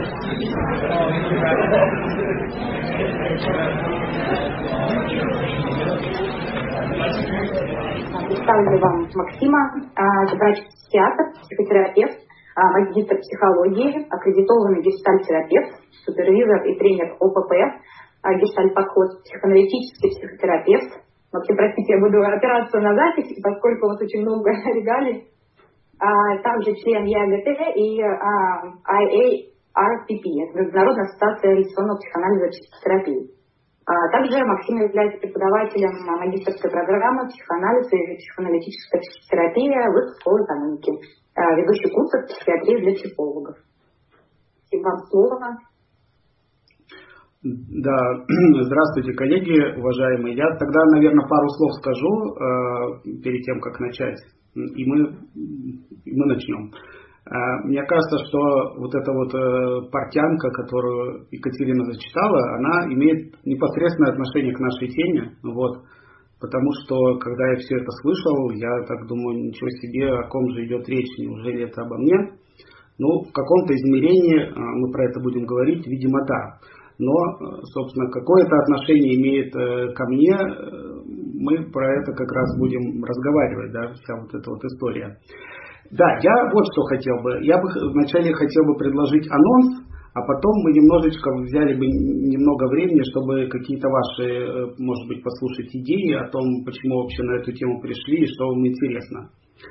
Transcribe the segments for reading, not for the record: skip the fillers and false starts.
Представлю вам Максима, врач-психиатр, психотерапевт, магистр психологии, аккредитованный гештальт-терапевт, супервизор и тренер ОПП, гештальт-подход, психоаналитический психотерапевт. Максим, простите, я буду опираться на запись, поскольку у вас очень много регалий. Также член ЕАГТ и IARPP, Международная ассоциация реляционного психоанализа и психотерапии. Также Максим является преподавателем магистерской программы психоанализа и психоаналитическая психотерапия Высшей школы экономики, ведущий курс психиатрии для психологов. Спасибо вам слово. Да, здравствуйте, коллеги, уважаемые. Я тогда, наверное, пару слов скажу перед тем, как начать, и мы начнем. Мне кажется, что вот эта вот портянка, которую Екатерина зачитала, она имеет непосредственное отношение к нашей теме. Вот. Потому что, когда я все это слышал, я так думаю, ничего себе, о ком же идет речь, неужели это обо мне? Ну, в каком-то измерении мы про это будем говорить, видимо, да. Но, собственно, какое-то отношение имеет ко мне, мы про это как раз будем разговаривать, да, вся вот эта вот история. Да, я вот что хотел бы. Я бы вначале хотел бы предложить анонс, а потом мы немножечко взяли бы немного времени, чтобы какие-то ваши, может быть, послушать идеи о том, почему вообще на эту тему пришли и что вам интересно.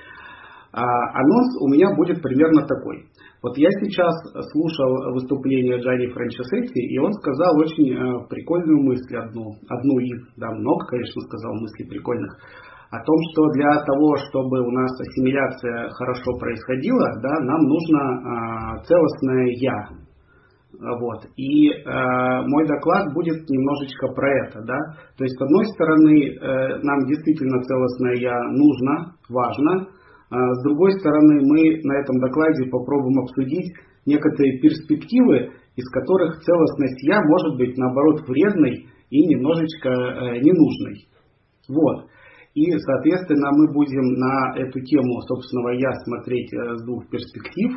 Анонс у меня будет примерно такой. Вот я сейчас слушал выступление Джанни Франчесетти, и он сказал очень прикольную мысль одну из, да, много, конечно, сказал мыслей прикольных, о том, что для того, чтобы у нас ассимиляция хорошо происходила, да, нам нужно целостное «я». Вот. И мой доклад будет немножечко про это. Да? То есть, с одной стороны, нам действительно целостное «я» нужно, важно. С другой стороны, мы на этом докладе попробуем обсудить некоторые перспективы, из которых целостность «я» может быть, наоборот, вредной и немножечко ненужной. Вот. И, соответственно, мы будем на эту тему собственного «я» смотреть с двух перспектив.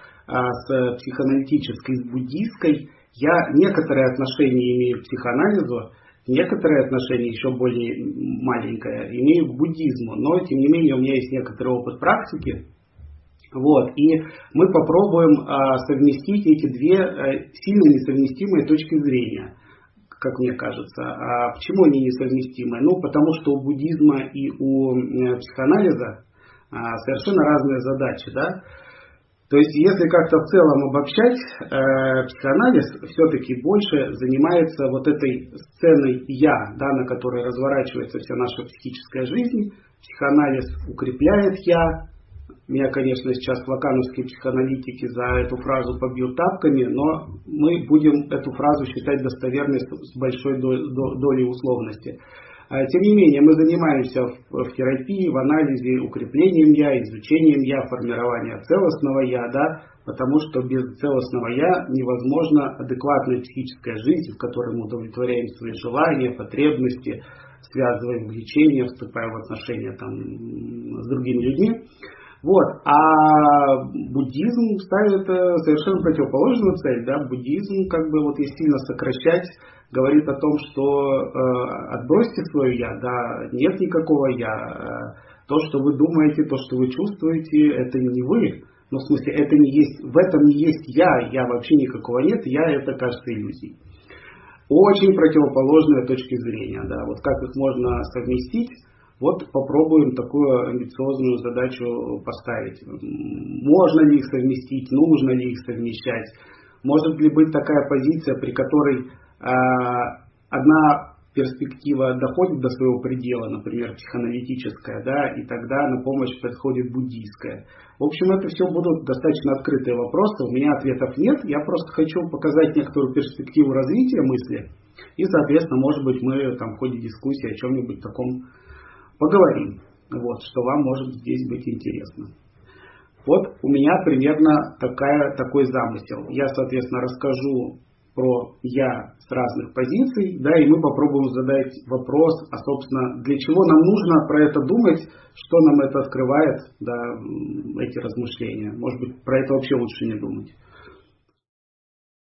С психоаналитической, с буддийской. Я некоторое отношение имею к психоанализу, некоторое отношение, еще более маленькое, имею к буддизму. Но, тем не менее, у меня есть некоторый опыт практики. Вот. И мы попробуем совместить эти две сильно несовместимые точки зрения, как мне кажется. Почему они несовместимы? Ну, потому что у буддизма и у психоанализа совершенно разные задачи, да? То есть, если как-то в целом обобщать, психоанализ все-таки больше занимается вот этой сценой «я», да, на которой разворачивается вся наша психическая жизнь. Психоанализ укрепляет «я». Меня, конечно, сейчас лакановские психоаналитики за эту фразу побьют тапками, но мы будем эту фразу считать достоверной с большой долей условности. Тем не менее, мы занимаемся в терапии, в анализе укреплением «я», изучением «я», формированием целостного «я», да, потому что без целостного «я» невозможна адекватная психическая жизнь, в которой мы удовлетворяем свои желания, потребности, связываем влечения, вступаем в отношения там, с другими людьми. Вот. А буддизм ставит совершенно противоположную цель. Да? Буддизм, как бы, вот если сильно сокращать, говорит о том, что отбросьте свое «я», да, нет никакого «я». То, что вы думаете, то, что вы чувствуете, это не вы. Ну, в смысле, это не есть, в этом не есть «я» вообще никакого нет, «я» это, кажется, иллюзией. Очень противоположные точки зрения. Да. Вот как их можно совместить? Вот попробуем такую амбициозную задачу поставить. Можно ли их совместить, нужно ли их совмещать? Может ли быть такая позиция, при которой одна перспектива доходит до своего предела, например, психоаналитическая, да, и тогда на помощь подходит буддийская. В общем, это все будут достаточно открытые вопросы, у меня ответов нет, я просто хочу показать некоторую перспективу развития мысли, и, соответственно, может быть, мы там в ходе дискуссии о чем-нибудь таком поговорим, вот, что вам может здесь быть интересно. Вот у меня примерно такой замысел. Я, соответственно, расскажу про «я» с разных позиций, да, и мы попробуем задать вопрос, а, собственно, для чего нам нужно про это думать, что нам это открывает, да, эти размышления. Может быть, про это вообще лучше не думать.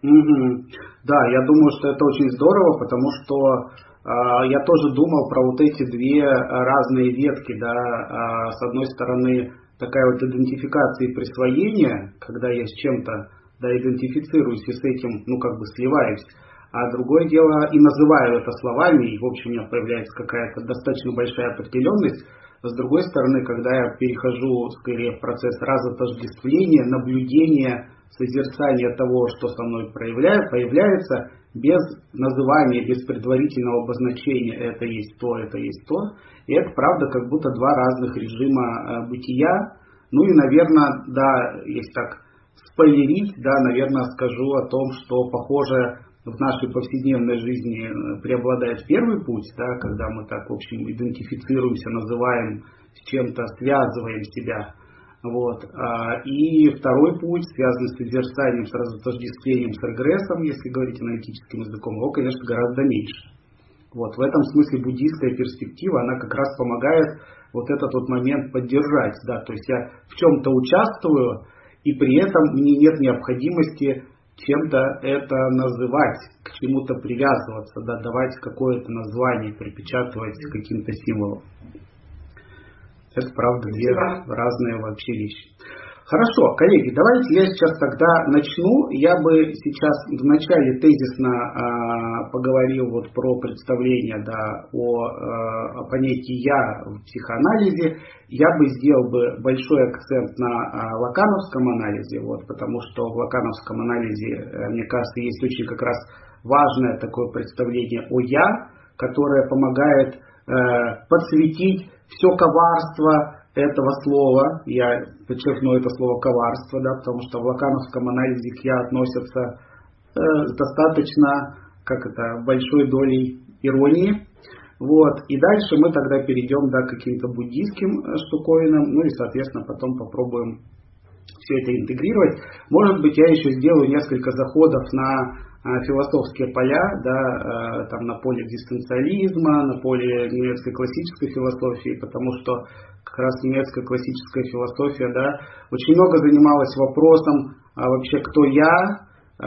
Мгм. Да, я думаю, что это очень здорово, потому что я тоже думал про вот эти две разные ветки, да, с одной стороны такая вот идентификация и присвоение, когда я с чем-то, да, идентифицируюсь и с этим, ну, как бы сливаюсь, а другое дело и называю это словами, и в общем у меня появляется какая-то достаточно большая определенность. С другой стороны, когда я перехожу скорее в процесс разотождествления, наблюдения, созерцания того, что со мной появляется, без называния, без предварительного обозначения это есть то, и это правда как будто два разных режима бытия. Ну и, наверное, да, если так спойлерить, да, наверное, скажу о том, что похоже в нашей повседневной жизни преобладает первый путь, да, когда мы так, в общем, идентифицируемся, называем с чем-то, связываем себя. Вот. И второй путь, связанный с созерцанием, с разотождествлением, с регрессом, если говорить аналитическим языком, его, конечно, гораздо меньше. Вот. В этом смысле буддийская перспектива, она как раз помогает вот этот вот момент поддержать. Да? То есть я в чем-то участвую, и при этом мне нет необходимости чем-то это называть, к чему-то привязываться, да, давать какое-то название, припечатывать каким-то символом. Это, правда, две разные вообще вещи. Хорошо, коллеги, давайте я сейчас тогда начну. Я бы сейчас вначале тезисно поговорил вот про представление, да, о понятии «я» в психоанализе. Я бы сделал бы большой акцент на лакановском анализе, вот, потому что в лакановском анализе, мне кажется, есть очень как раз важное такое представление о «я», которое помогает подсветить все коварство этого слова, я подчеркну это слово коварство, да, потому что в лакановском анализе к «я» относятся с достаточно, большой долей иронии. Вот. И дальше мы тогда перейдем, да, к каким-то буддийским штуковинам, ну и, соответственно, потом попробуем все это интегрировать. Может быть, я еще сделаю несколько заходов на философские поля, да, там на поле экзистенциализма, на поле немецкой классической философии, потому что как раз немецкая классическая философия, да, очень много занималась вопросом, вообще кто я,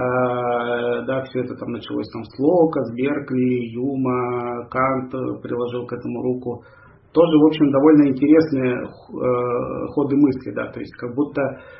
да, все это там началось там с Лока, с Беркли, Юма, Кант приложил к этому руку. Тоже, в общем, довольно интересные ходы мысли, да, то есть как будто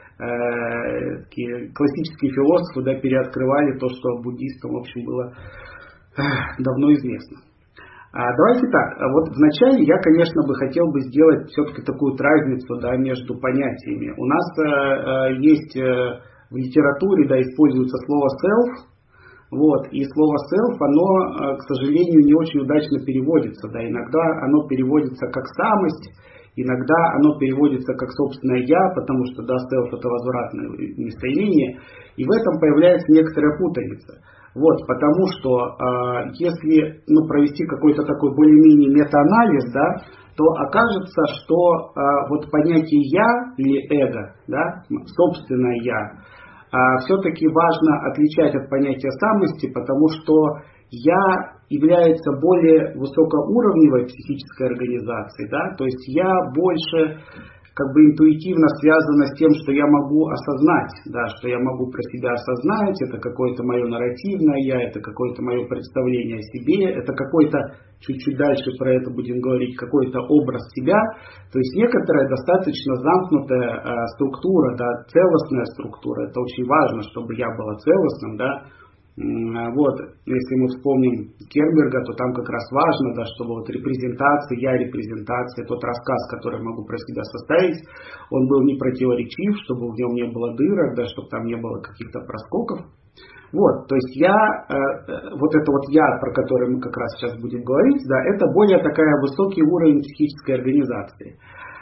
такие классические философы, да, переоткрывали то, что буддистам, в общем, было давно известно. Давайте так, вот вначале я, конечно, бы хотел бы сделать все-таки такую разницу, да, между понятиями. У нас есть в литературе, да, используется слово self, вот, и слово self, оно, к сожалению, не очень удачно переводится, да, иногда оно переводится как самость, иногда оно переводится как собственное я, потому что, да, self это возвратное местоимение, и в этом появляется некоторая путаница. Вот, потому что если провести какой-то такой более-менее метаанализ, да, то окажется, что вот понятие я или эго, да, собственное я, все-таки важно отличать от понятия самости, потому что я является более высокоуровневой психической организацией, да, то есть я больше интуитивно связано с тем, что я могу осознать, да, что я могу про себя осознать, это какое-то мое нарративное я, это какое-то мое представление о себе, это какой-то, чуть-чуть дальше про это будем говорить, какой-то образ себя, то есть некоторая достаточно замкнутая структура, да, целостная структура, это очень важно, чтобы я была целостным, да. Вот, если мы вспомним Кернберга, то там как раз важно, да, чтобы вот репрезентация, я-репрезентация, тот рассказ, который я могу про себя составить, он был не противоречив, чтобы в нем не было дырок, да, чтобы там не было каких-то проскоков. Вот, то есть я, вот это вот я, про который мы как раз сейчас будем говорить, да, это более такая высокий уровень психической организации.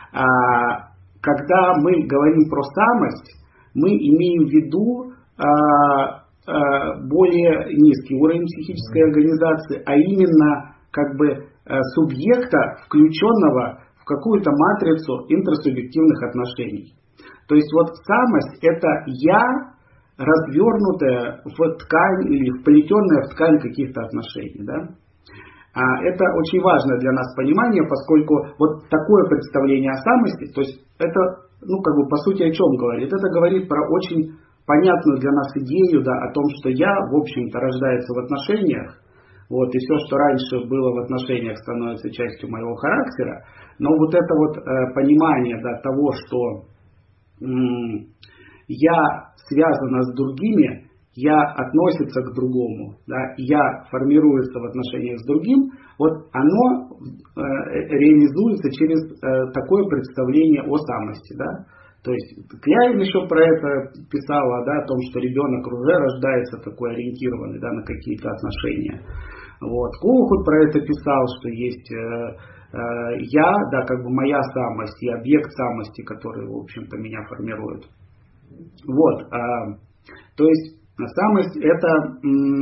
Когда мы говорим про самость, мы имеем в виду более низкий уровень психической организации, а именно субъекта, включенного в какую-то матрицу интрасубъективных отношений. То есть вот самость это я, развернутая в ткань или вплетенная в ткань каких-то отношений. Да? Это очень важно для нас понимание, поскольку вот такое представление о самости, то есть это, по сути о чем говорит? Это говорит про очень понятную для нас идею, да, о том, что я, в общем-то, рождается в отношениях, вот, и все, что раньше было в отношениях, становится частью моего характера. Но вот это вот понимание, да, того, что я связана с другими, я относится к другому, да, я формируется в отношениях с другим, вот оно реализуется через такое представление о самости, да. То есть Кляйн еще про это писала, да, о том, что ребенок уже рождается такой ориентированный, да, на какие-то отношения. Вот. Коухут про это писал, что есть я, да, как бы моя самость и объект самости, который, в общем-то, меня формирует. Вот. То есть самость это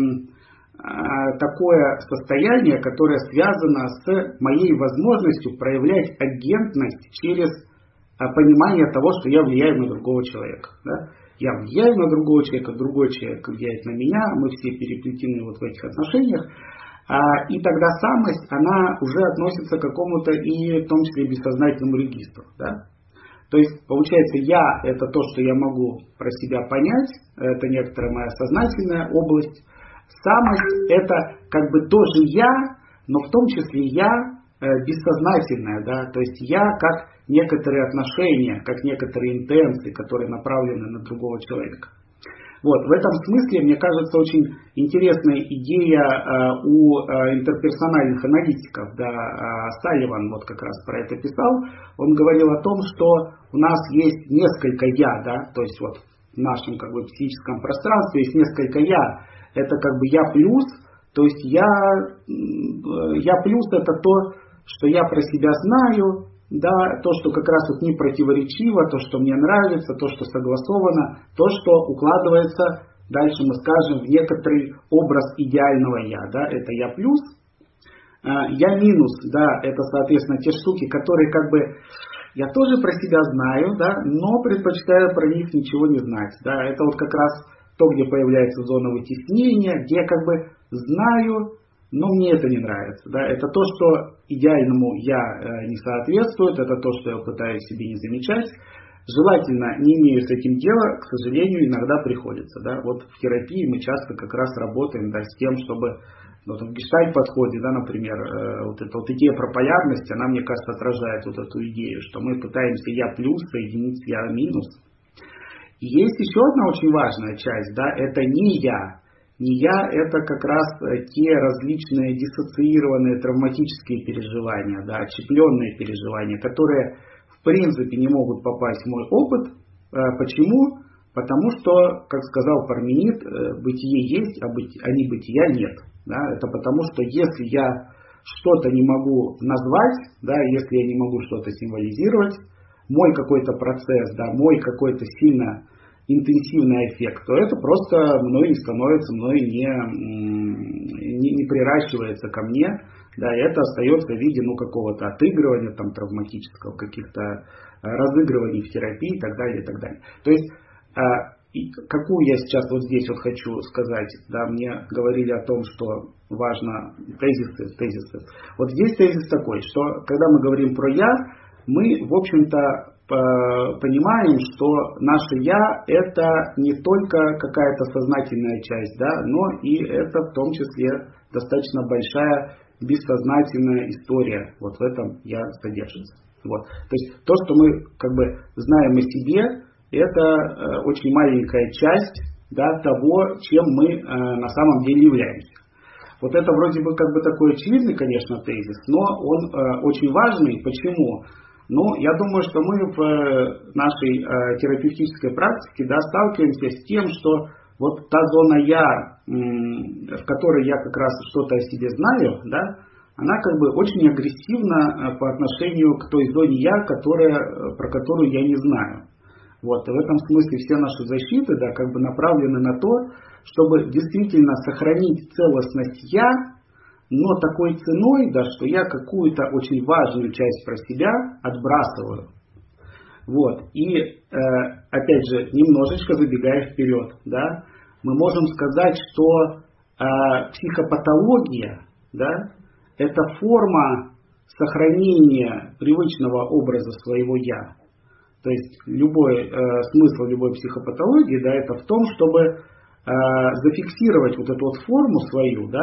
такое состояние, которое связано с моей возможностью проявлять агентность через понимание того, что я влияю на другого человека. Да? Я влияю на другого человека, другой человек влияет на меня, мы все переплетены вот в этих отношениях. И тогда самость, она уже относится к какому-то и в том числе бессознательному регистру. Да? То есть, получается, я – это то, что я могу про себя понять, это некоторая моя сознательная область. Самость – это как бы тоже я, но в том числе я бессознательная, да, то есть я как некоторые отношения, как некоторые интенции, которые направлены на другого человека. Вот, в этом смысле, мне кажется, очень интересная идея у интерперсональных аналитиков. Да, Салливан вот как раз про это писал. Он говорил о том, что у нас есть несколько «я», да, то есть вот в нашем как бы психическом пространстве есть несколько «я». Это как бы «я плюс», то есть я плюс это то, что я про себя знаю, да, то, что как раз вот не противоречиво, то, что мне нравится, то, что согласовано, то, что укладывается, дальше мы скажем, в некоторый образ идеального «я». Да, это «я плюс». «Я минус», да, это, соответственно, те штуки, которые как бы я тоже про себя знаю, да, но предпочитаю про них ничего не знать. Да, это вот как раз то, где появляется зона вытеснения, где я как бы знаю, но мне это не нравится. Да? Это то, что идеальному я не соответствует, это то, что я пытаюсь себе не замечать. Желательно не имею с этим дела, к сожалению, иногда приходится. Да? Вот в терапии мы часто как раз работаем, да, с тем, чтобы вот в гештальт-подходе, да, например, вот эта вот идея про полярность, она, мне кажется, отражает вот эту идею, что мы пытаемся «я плюс» соединить с «я минус». И есть еще одна очень важная часть, да, это не «я». Не «я» — это как раз те различные диссоциированные травматические переживания, да, отщепленные переживания, которые в принципе не могут попасть в мой опыт. Почему? Потому что, как сказал Парменид, бытие есть, а небытия нет. Да? Это потому что если я что-то не могу назвать, да, если я не могу что-то символизировать, мой какой-то процесс, да, мой какой-то сильно интенсивный эффект, то это просто мной не становится, мной не приращивается ко мне, да, и это остается в виде какого-то отыгрывания там, травматического, каких-то разыгрываний в терапии и так далее, и так далее. То есть, какую я сейчас вот здесь вот хочу сказать, да, мне говорили о том, что важно тезисы. Вот здесь тезис такой, что когда мы говорим про «я», мы, в общем-то, понимаем, что наше «я» это не только какая-то сознательная часть, да, но и это в том числе достаточно большая бессознательная история. Вот в этом «я» содержится. Вот. То есть то, что мы как бы знаем о себе, это очень маленькая часть, да, того, чем мы на самом деле являемся. Вот это вроде бы как бы такой очевидный, конечно, тезис, но он очень важный. Почему? Ну, я думаю, что мы в нашей терапевтической практике, да, сталкиваемся с тем, что вот та зона «я», в которой я как раз что-то о себе знаю, да, она как бы очень агрессивна по отношению к той зоне «я», про которую я не знаю. Вот, и в этом смысле все наши защиты, да, как бы направлены на то, чтобы действительно сохранить целостность «я», но такой ценой, да, что я какую-то очень важную часть про себя отбрасываю. Вот. И, опять же, немножечко забегая вперед, да, мы можем сказать, что психопатология, да, это форма сохранения привычного образа своего «я». То есть смысл любой психопатологии, да, это в том, чтобы зафиксировать вот эту вот форму свою, да,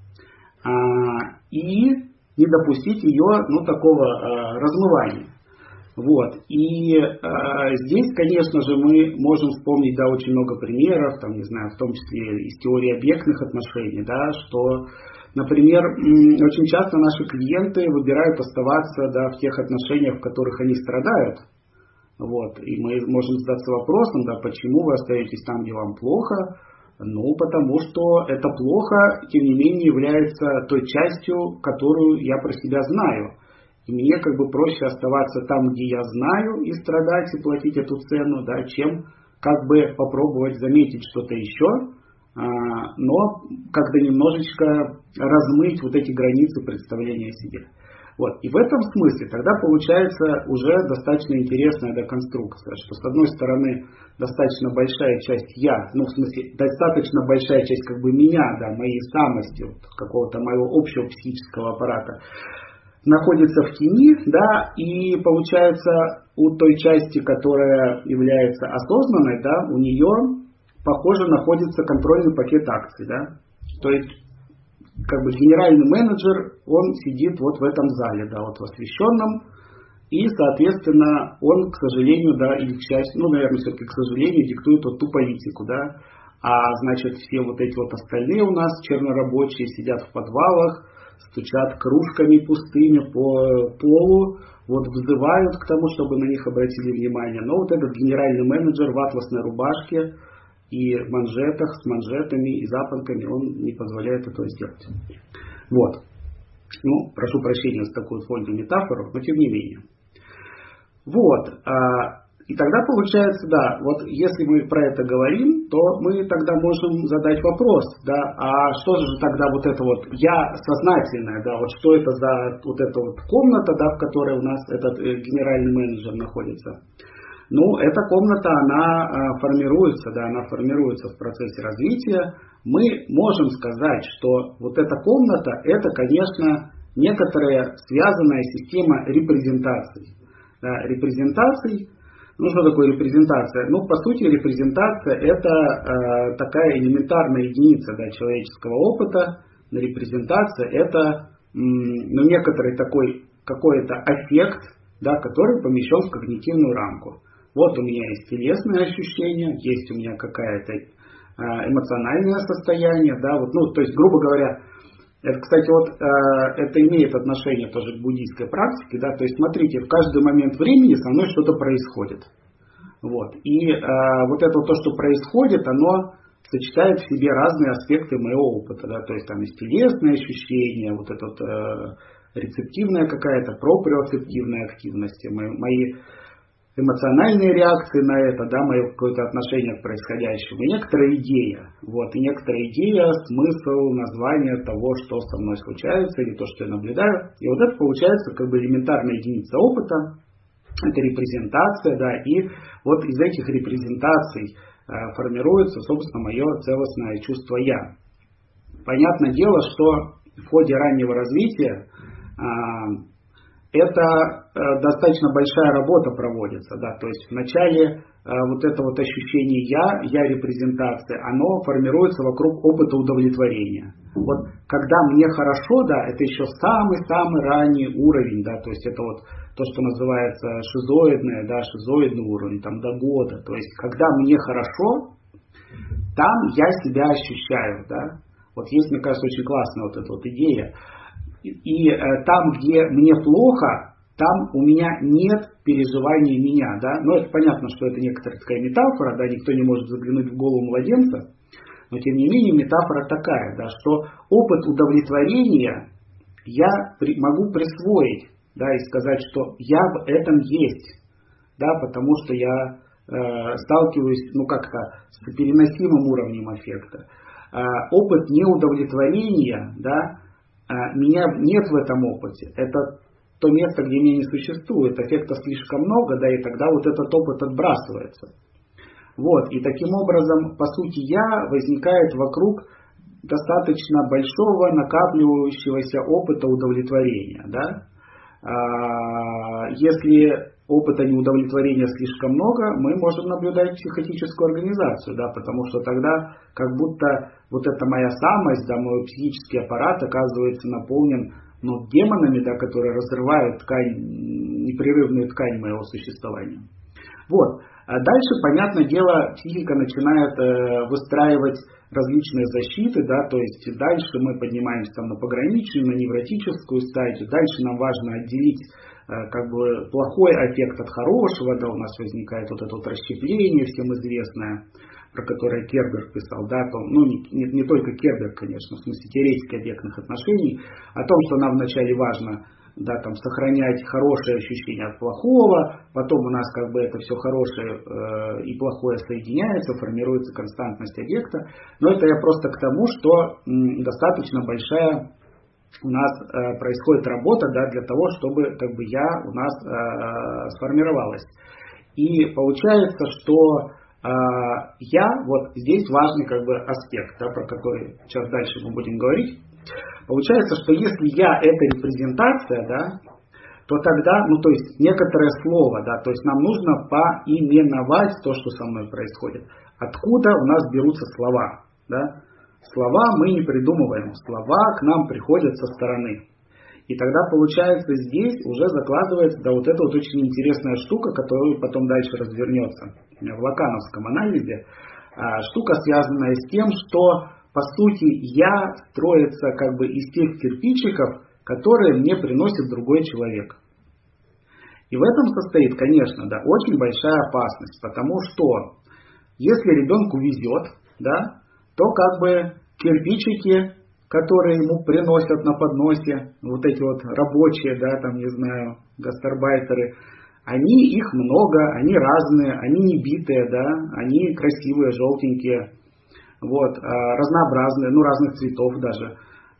и не допустить ее, такого размывания. Вот. И здесь, конечно же, мы можем вспомнить, да, очень много примеров, там, не знаю, в том числе из теории объектных отношений, да, что, например, очень часто наши клиенты выбирают оставаться, да, в тех отношениях, в которых они страдают. Вот. И мы можем задаться вопросом, да, почему вы остаетесь там, где вам плохо. Потому что это плохо, тем не менее, является той частью, которую я про себя знаю. И мне как бы проще оставаться там, где я знаю, и страдать, и платить эту цену, да, чем как бы попробовать заметить что-то еще, но как-то немножечко размыть вот эти границы представления о себе. Вот. И в этом смысле тогда получается уже достаточно интересная конструкция, что с одной стороны достаточно большая часть я, достаточно большая часть как бы меня, да, моей самости, вот, какого-то моего общего психического аппарата, находится в тени, да, и получается у той части, которая является осознанной, да, у нее, похоже, находится контрольный пакет акций, да, то есть как бы генеральный менеджер, он сидит вот в этом зале, да, вот в освещенном, и, соответственно, он, к сожалению, да, или к счастью, наверное, все-таки, к сожалению, диктует вот ту политику, да, значит, все вот эти вот остальные у нас чернорабочие сидят в подвалах, стучат кружками пустыми по полу, вот взывают к тому, чтобы на них обратили внимание, но вот этот генеральный менеджер в атласной рубашке и манжетах, с манжетами и запонками, он не позволяет этого сделать. Вот. Прошу прощения за такую фольную метафору, но тем не менее. Вот. И тогда получается, да, вот если мы про это говорим, то мы тогда можем задать вопрос, да, а что же тогда вот это вот я сознательное, да, вот что это за вот эта вот комната, да, в которой у нас этот генеральный менеджер находится. Эта комната, она формируется, да, она формируется в процессе развития. Мы можем сказать, что вот эта комната, это, конечно, некоторая связанная система репрезентаций. Да, репрезентаций, что такое репрезентация? По сути, репрезентация это такая элементарная единица, да, человеческого опыта. Репрезентация это некоторый такой какой-то аффект, да, который помещен в когнитивную рамку. Вот у меня есть телесные ощущения, есть у меня какое-то эмоциональное состояние, да, вот, то есть, грубо говоря, это, кстати, вот это имеет отношение тоже к буддийской практике, да, то есть, смотрите, в каждый момент времени со мной что-то происходит, вот, и вот это вот то, что происходит, оно сочетает в себе разные аспекты моего опыта, да, то есть, там есть телесные ощущения, вот эта вот рецептивная какая-то, проприоцептивная активность, мои эмоциональные реакции на это, да, мое какое-то отношение к происходящему, и некоторая идея, вот, и некоторая идея, смысл, название того, что со мной случается, или то, что я наблюдаю, и вот это получается как бы элементарная единица опыта, это репрезентация, да, и вот из этих репрезентаций формируется, собственно, мое целостное чувство «я». Понятное дело, что в ходе раннего развития это достаточно большая работа проводится, да, то есть вначале вот это вот ощущение я репрезентация, оно формируется вокруг опыта удовлетворения. Вот когда мне хорошо, да, это еще самый-самый ранний уровень, да, то есть это вот то, что называется шизоидный уровень, там до года, то есть когда мне хорошо, там я себя ощущаю, да, вот есть, мне кажется, очень классная вот эта вот идея. И там, где мне плохо, там у меня нет переживаний меня, да. Это понятно, что это некоторая такая метафора, да, никто не может заглянуть в голову младенца, но тем не менее метафора такая, да, что опыт удовлетворения я могу присвоить, да, и сказать, что я в этом есть, да, потому что я сталкиваюсь, как-то с переносимым уровнем аффекта. Опыт неудовлетворения, да, меня нет в этом опыте. Это то место, где меня не существует. Аффекта слишком много, да, и тогда вот этот опыт отбрасывается. Вот, и таким образом, по сути, я возникает вокруг достаточно большого накапливающегося опыта удовлетворения, да. Если опыта неудовлетворения слишком много, мы можем наблюдать психотическую организацию, да, потому что тогда как будто вот эта моя самость, да, мой психический аппарат оказывается наполнен демонами, да, которые разрывают ткань, непрерывную ткань моего существования. Вот. А дальше, понятное дело, психика начинает выстраивать различные защиты, да, то есть дальше мы поднимаемся там на пограничную, на невротическую стадию, дальше нам важно отделить как бы плохой эффект от хорошего, да, у нас возникает вот это вот расщепление всем известное, про которое Кербер писал, да, то, не только Кербер, конечно, в смысле теоретики объектных отношений, о том, что нам вначале важно, да, там, сохранять хорошее ощущение от плохого, потом у нас как бы это все хорошее и плохое соединяется, формируется константность объекта, но это я просто к тому, что достаточно большая у нас происходит работа, да, для того, чтобы как бы я у нас сформировалась. И получается, что я, вот здесь важный как бы аспект, да, про который сейчас дальше мы будем говорить. Получается, что если я это репрезентация, да, то тогда, то есть некоторое слово, да, то есть нам нужно поименовать то, что со мной происходит. Откуда у нас берутся слова, да? Слова мы не придумываем, слова к нам приходят со стороны. И тогда получается здесь уже закладывается, да, вот эта вот очень интересная штука, которая потом дальше развернется в лакановском анализе. Штука, связанная с тем, что по сути я строится как бы из тех кирпичиков, которые мне приносит другой человек. И в этом состоит, конечно, да, очень большая опасность, потому что если ребенку везет, да, то как бы кирпичики, которые ему приносят на подносе, вот эти вот рабочие, да, там, не знаю, гастарбайтеры, их много, они разные, они не битые, да, они красивые, желтенькие, вот, разнообразные, разных цветов даже.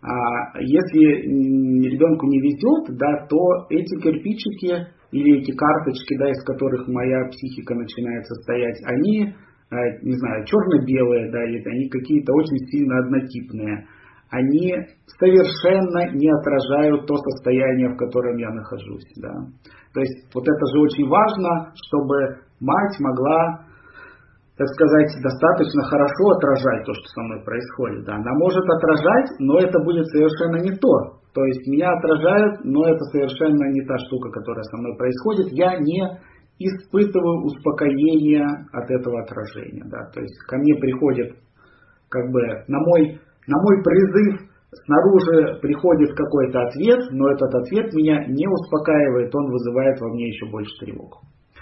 Если ребенку не везет, да, то эти кирпичики или эти карточки, да, из которых моя психика начинает состоять, они, не знаю, черно-белые, да, или они какие-то очень сильно однотипные. Они совершенно не отражают то состояние, в котором я нахожусь. Да. То есть вот это же очень важно, чтобы мать могла, так сказать, достаточно хорошо отражать то, что со мной происходит. Да. Она может отражать, но это будет совершенно не то. То есть меня отражают, но это совершенно не та штука, которая со мной происходит. Я не испытываю успокоения от этого отражения. Да. То есть ко мне приходит, как бы, на мой призыв снаружи приходит какой-то ответ, но этот ответ меня не успокаивает, он вызывает во мне еще больше тревогу.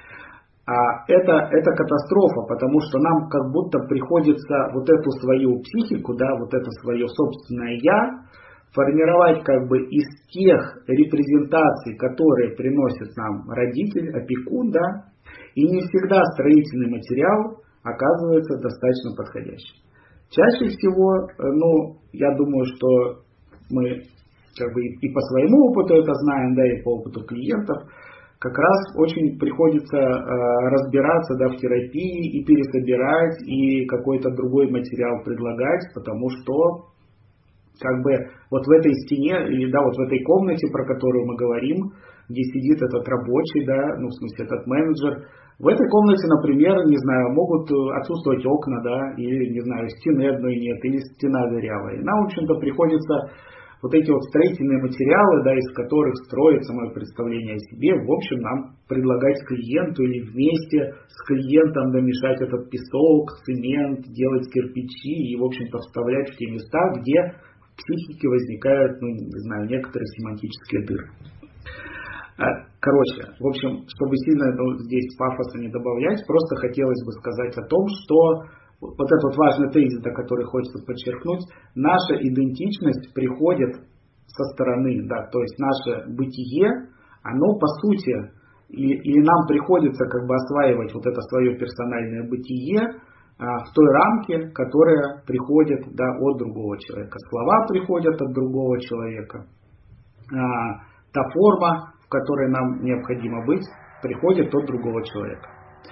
Это катастрофа, потому что нам как будто приходится вот эту свою психику, да, вот это свое собственное «я» формировать как бы из тех репрезентаций, которые приносит нам родитель, опекун, да, и не всегда строительный материал оказывается достаточно подходящим. Чаще всего, я думаю, что мы как бы и по своему опыту это знаем, да, и по опыту клиентов, как раз очень приходится разбираться, да, в терапии и пересобирать, и какой-то другой материал предлагать, потому что как бы вот в этой стене, или да, вот в этой комнате, про которую мы говорим, где сидит этот рабочий, да, в смысле этот менеджер, в этой комнате, например, не знаю, могут отсутствовать окна, да, или, не знаю, стены одной нет, или стена дырявая. И нам, в общем-то, приходится вот эти вот строительные материалы, да, из которых строится мое представление о себе, в общем, нам предлагать клиенту или вместе с клиентом домешать этот песок, цемент, делать кирпичи и, в общем-то, вставлять в те места, где в психике возникают, не знаю, некоторые семантические дыры. Короче, в общем, чтобы сильно здесь пафоса не добавлять, просто хотелось бы сказать о том, что вот этот вот важный тезис, который хочется подчеркнуть, наша идентичность приходит со стороны, да, то есть наше бытие, оно по сути, или нам приходится как бы осваивать вот это свое персональное бытие в той рамке, которая приходит, да, от другого человека. Слова приходят от другого человека, та форма, в которой нам необходимо быть, приходит от другого человека.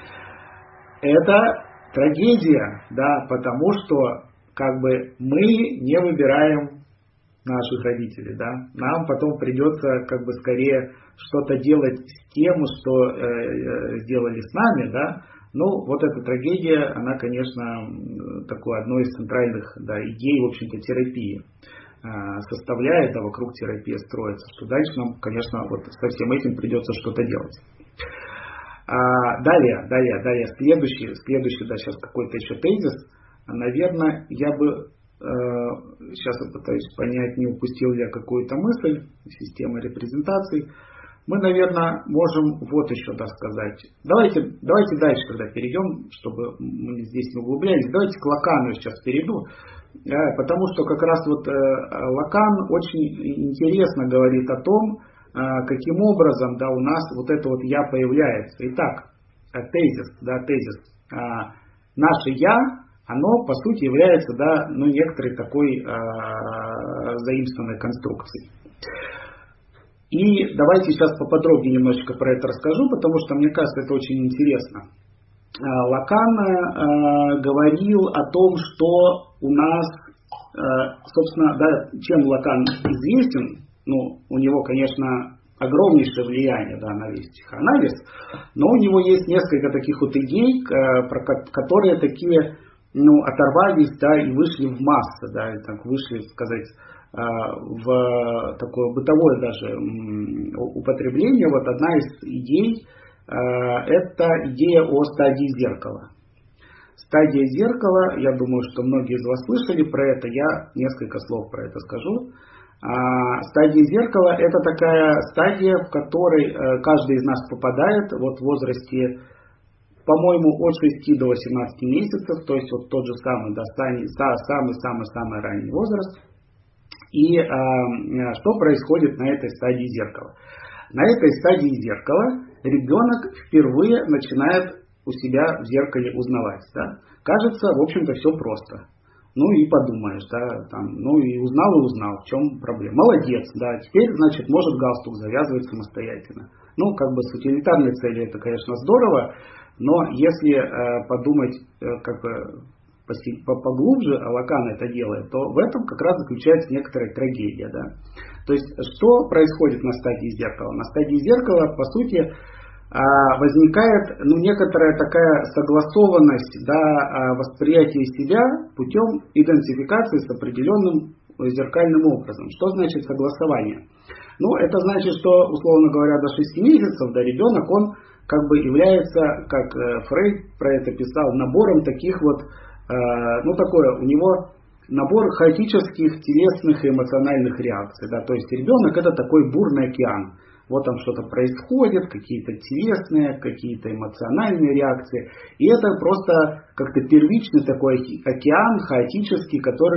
Это трагедия, да, потому что как бы мы не выбираем наших родителей, да, нам потом придется как бы скорее что-то делать с тем, что сделали с нами, да. Ну, вот эта трагедия, она, конечно, такой одной из центральных, да, идей, в общем-то, терапии составляет, да, вокруг терапии строится, что дальше нам, конечно, вот со всем этим придется что-то делать. Далее, следующий, да, сейчас какой-то еще тезис. Наверное, я бы, сейчас я пытаюсь понять, не упустил ли я какую-то мысль, система репрезентаций. Мы, наверное, можем вот еще, да, сказать. Давайте дальше, когда перейдем, чтобы мы здесь не углублялись. Давайте к Лакану сейчас перейду, потому что как раз вот Лакан очень интересно говорит о том, каким образом, да, у нас вот это вот «я» появляется. Итак, тезис. Наше «я», оно, по сути, является, да, ну, некоторой такой заимствованной конструкцией. И давайте сейчас поподробнее немножечко про это расскажу, потому что, мне кажется, это очень интересно. Лакан говорил о том, что у нас, собственно, да, чем Лакан известен, ну, у него, конечно, огромнейшее влияние, да, на весь психоанализ, но у него есть несколько таких вот идей, которые такие, ну, оторвались, да, и вышли в массы, да, и так вышли, сказать, в такое бытовое даже употребление. Вот одна из идей это идея о стадии зеркала. Стадия зеркала, я думаю, что многие из вас слышали про это, я несколько слов про это скажу. Стадия зеркала это такая стадия, в которой каждый из нас попадает вот в возрасте, по-моему, от 6 до 18 месяцев, то есть вот тот же самый, да, самый ранний возраст. И что происходит на этой стадии зеркала? На этой стадии зеркала ребенок впервые начинает у себя в зеркале узнавать. Да? Кажется, в общем-то, все просто. Ну и подумаешь, да, там, ну и узнал, в чем проблема. Молодец, да, теперь, значит, может галстук завязывать самостоятельно. Ну, как бы с утилитарной целью это, конечно, здорово, но если подумать, как бы, поглубже, а Лакан это делает, то в этом как раз заключается некоторая трагедия. Да? То есть, что происходит на стадии зеркала? На стадии зеркала, по сути, возникает, ну, некоторая такая согласованность, да, восприятия себя путем идентификации с определенным зеркальным образом. Что значит согласование? Ну, это значит, что, условно говоря, до 6 месяцев, да, ребенок, он как бы является, как Фрейд про это писал, набором таких вот, ну, такое, у него набор хаотических телесных и эмоциональных реакций. Да? То есть ребенок это такой бурный океан. Вот там что-то происходит, какие-то телесные, какие-то эмоциональные реакции. И это просто как-то первичный такой океан хаотический,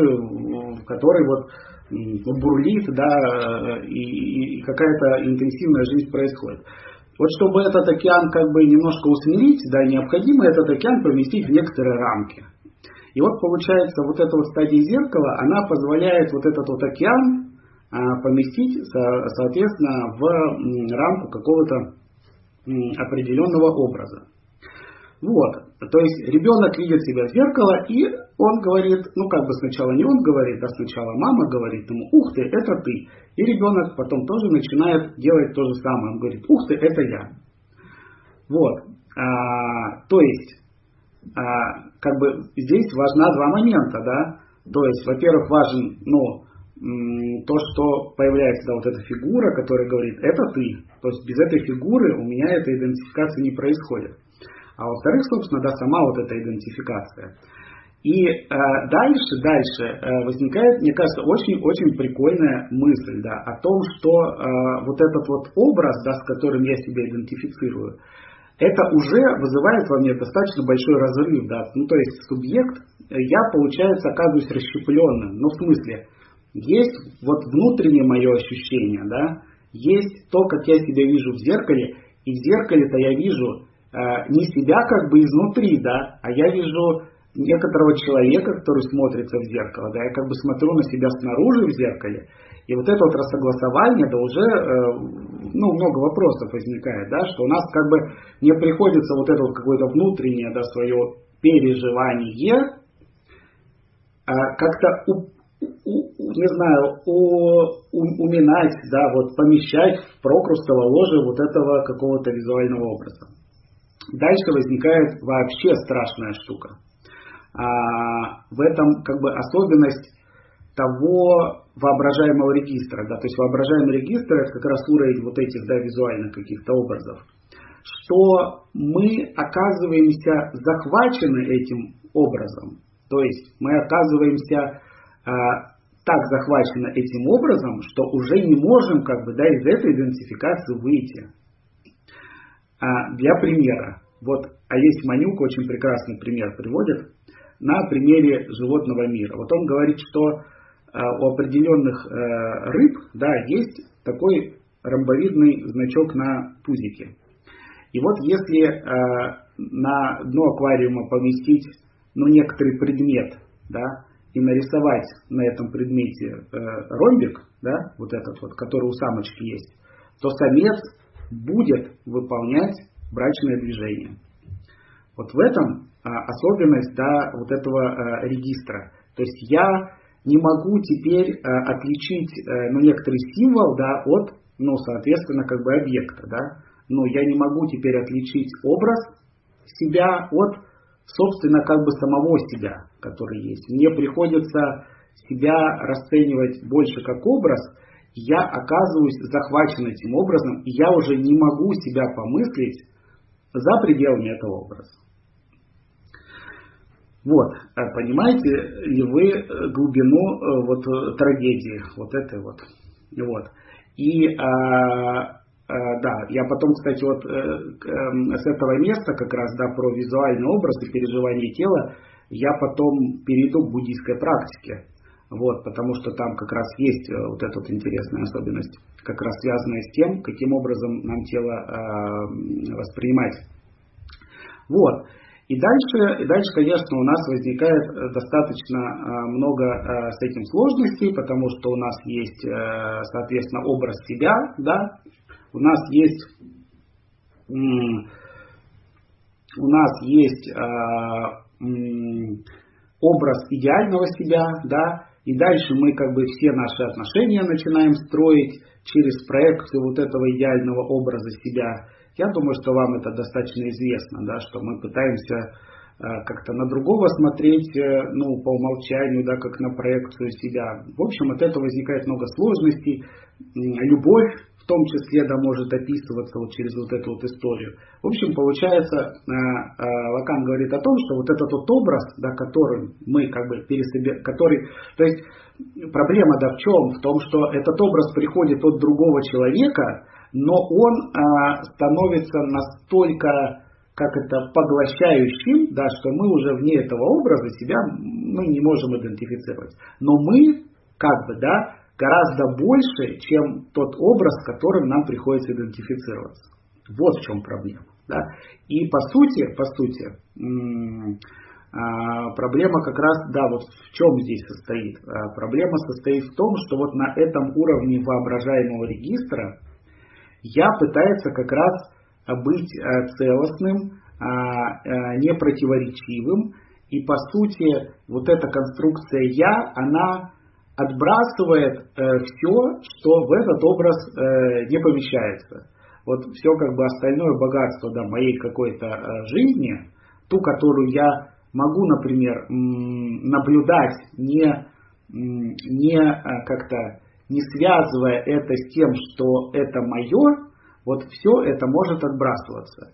который вот бурлит, да, и какая-то интенсивная жизнь происходит. Вот чтобы этот океан как бы немножко усмирить, да, необходимо этот океан поместить в некоторые рамки. И вот получается, вот эта вот стадия зеркала, она позволяет вот этот вот океан поместить, соответственно, в рамку какого-то определенного образа. Вот. То есть ребенок видит себя в зеркало, и он говорит, ну как бы сначала не он говорит, а сначала мама говорит ему: ух ты, это ты. И ребенок потом тоже начинает делать то же самое. Он говорит: ух ты, это я. Вот. То есть, как бы здесь важна два момента, да. То есть, во-первых, важен, ну, то, что появляется, да, вот эта фигура, которая говорит: это ты. То есть без этой фигуры у меня эта идентификация не происходит. А во-вторых, собственно, да, сама вот эта идентификация. И дальше возникает, мне кажется, очень-очень прикольная мысль, да, о том, что вот этот вот образ, да, с которым я себя идентифицирую, это уже вызывает во мне достаточно большой разрыв, да. Ну, то есть субъект, я, получается, оказываюсь расщепленным. Ну, в смысле, есть вот внутреннее мое ощущение, да, есть то, как я себя вижу в зеркале, и в зеркале-то я вижу не себя как бы изнутри, да, а я вижу некоторого человека, который смотрится в зеркало, да, я как бы смотрю на себя снаружи в зеркале, и вот это вот рассогласование, да, уже, ну, много вопросов возникает, да, что у нас как бы не приходится вот это вот какое-то внутреннее, да, свое переживание как-то не знаю, уминать, да, вот помещать в прокрустово ложе вот этого какого-то визуального образа. Дальше возникает вообще страшная штука. В этом как бы особенность того воображаемого регистра, да, то есть воображаемый регистр — это как раз уровень вот этих, да, визуальных каких-то образов, что мы оказываемся захвачены этим образом, то есть мы оказываемся так захвачены этим образом, что уже не можем как бы, да, из этой идентификации выйти. Для примера, вот Олесь Манюк очень прекрасный пример приводит на примере животного мира. Вот он говорит, что у определенных рыб, да, есть такой ромбовидный значок на пузике. И вот если на дно аквариума поместить, ну, некоторый предмет, да, и нарисовать на этом предмете ромбик, да, вот этот вот, который у самочки есть, то самец будет выполнять брачное движение. Вот в этом особенность, да, вот этого регистра. То есть я не могу теперь отличить, ну, некоторый символ, да, от, ну, соответственно, как бы объекта, да. Но я не могу теперь отличить образ себя от, собственно, как бы самого себя, который есть. Мне приходится себя расценивать больше как образ, и я оказываюсь захвачен этим образом, и я уже не могу себя помыслить за пределами этого образа. Вот, понимаете ли вы глубину вот трагедии вот этой вот. Вот. И да, я потом, кстати, вот с этого места как раз, да, про визуальный образ и переживание тела, я потом перейду к буддийской практике. Вот, потому что там как раз есть вот эта вот интересная особенность, как раз связанная с тем, каким образом нам тело воспринимать. Вот. И дальше, конечно, у нас возникает достаточно много с этим сложностей, потому что у нас есть, соответственно, образ себя, да, у нас есть образ идеального себя, да, и дальше мы как бы все наши отношения начинаем строить через проекцию вот этого идеального образа себя. Я думаю, что вам это достаточно известно, да, что мы пытаемся как-то на другого смотреть, ну, по умолчанию, да, как на проекцию себя. В общем, от этого возникает много сложностей. Любовь в том числе, да, может описываться вот через вот эту вот историю. В общем, получается, Лакан говорит о том, что вот этот вот образ, да, который мы как бы то есть проблема, да, в чем? В том, что этот образ приходит от другого человека, но он становится настолько, как это, поглощающим, да, что мы уже вне этого образа себя мы не можем идентифицировать. Но мы, как бы, да, гораздо больше, чем тот образ, с которым нам приходится идентифицироваться. Вот в чем проблема. Да. И по сути, проблема как раз, да, вот в чем здесь состоит. Проблема состоит в том, что вот на этом уровне воображаемого регистра я пытаюсь как раз быть целостным, непротиворечивым, и по сути вот эта конструкция «я», она отбрасывает все, что в этот образ не помещается. Вот все как бы остальное богатство, да, моей какой-то жизни, ту, которую я могу, например, наблюдать, не связывая это с тем, что это мое, вот все это может отбрасываться.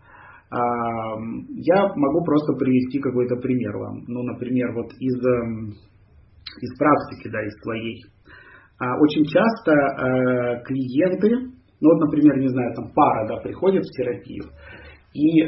Я могу просто привести какой-то пример вам. Ну, например, вот из практики, да, из своей. Очень часто клиенты, ну вот, например, не знаю, там пара, да, приходит в терапию, и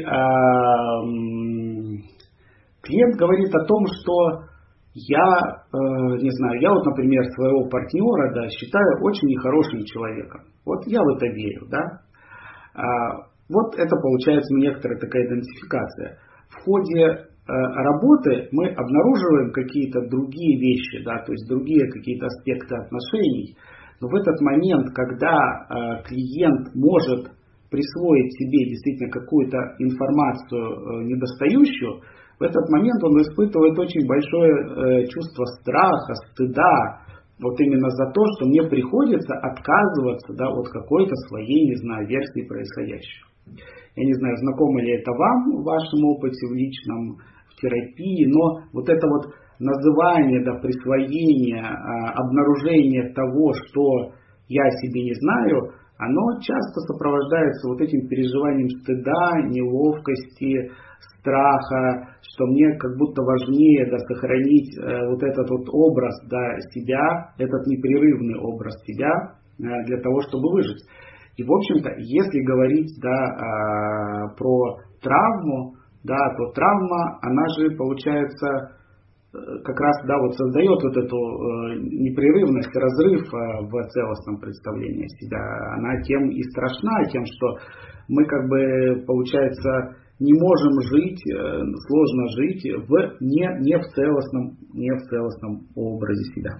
клиент говорит о том, что я вот, например, своего партнера, да, считаю очень нехорошим человеком. Вот я в это верю, да. Вот это получается некоторая такая идентификация. В ходе работы мы обнаруживаем какие-то другие вещи, да, то есть другие какие-то аспекты отношений. Но в этот момент, когда клиент может присвоить себе действительно какую-то информацию недостающую, в этот момент он испытывает очень большое чувство страха, стыда, вот именно за то, что мне приходится отказываться, да, от какой-то своей, не знаю, версии происходящего. Я не знаю, знакомо ли это вам в вашем опыте, в личном, в терапии, но вот это вот называние, да, присвоение, обнаружение того, что я о себе не знаю, оно часто сопровождается вот этим переживанием стыда, неловкости, страха, что мне как будто важнее, да, сохранить вот этот вот образ, да, себя, этот непрерывный образ себя для того, чтобы выжить. И, в общем-то, если говорить, да, про травму, да, то травма, она же, получается, как раз, да, вот создает вот эту непрерывность, разрыв в целостном представлении себя. Она тем и страшна, тем, что мы, как бы, получается, не можем жить, сложно жить не в целостном образе себя.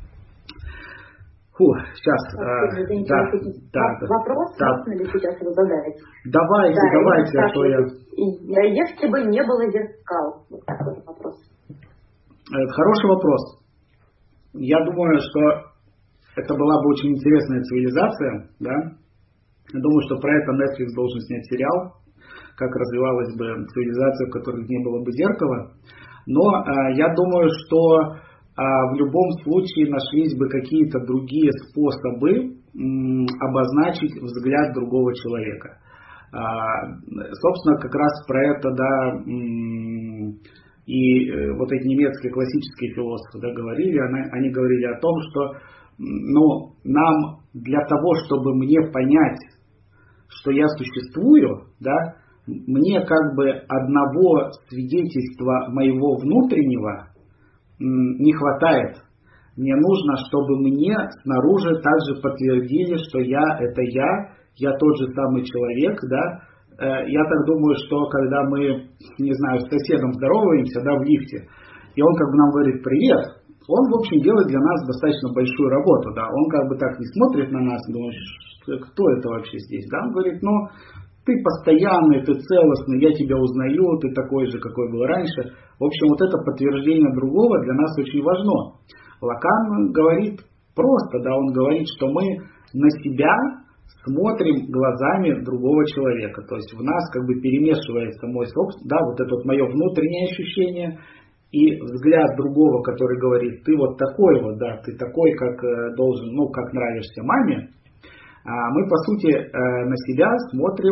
Сейчас. Вопрос, можно ли сейчас его задать? Давайте, а то я... Если бы не было зеркал, вот такой вопрос. Это хороший вопрос. Я думаю, что это была бы очень интересная цивилизация, да? Я думаю, что про это Netflix должен снять сериал, как развивалась бы цивилизация, в которой не было бы зеркала. Но я думаю, что в любом случае нашлись бы какие-то другие способы обозначить взгляд другого человека. Собственно, как раз про это, да, и вот эти немецкие классические философы, да, говорили, они говорили о том, что, ну, нам для того, чтобы мне понять, что я существую, да, мне как бы одного свидетельства моего внутреннего не хватает. Мне нужно, чтобы мне снаружи также подтвердили, что это я тот же самый человек, да. Я так думаю, что когда мы, не знаю, с соседом здороваемся, да, в лифте, и он как бы нам говорит «привет», он, в общем, делает для нас достаточно большую работу, да. Он как бы так не смотрит на нас, думает, кто это вообще здесь, да. Он говорит, ну, ты постоянный, ты целостный, я тебя узнаю, ты такой же, какой был раньше. В общем, вот это подтверждение другого для нас очень важно. Лакан говорит просто, да, он говорит, что мы на себя смотрим глазами другого человека. То есть в нас как бы перемешивается мой собственный, да, вот это вот мое внутреннее ощущение и взгляд другого, который говорит, ты вот такой вот, да, ты такой, как должен, ну, как нравишься маме. Мы, по сути, на себя смотрим,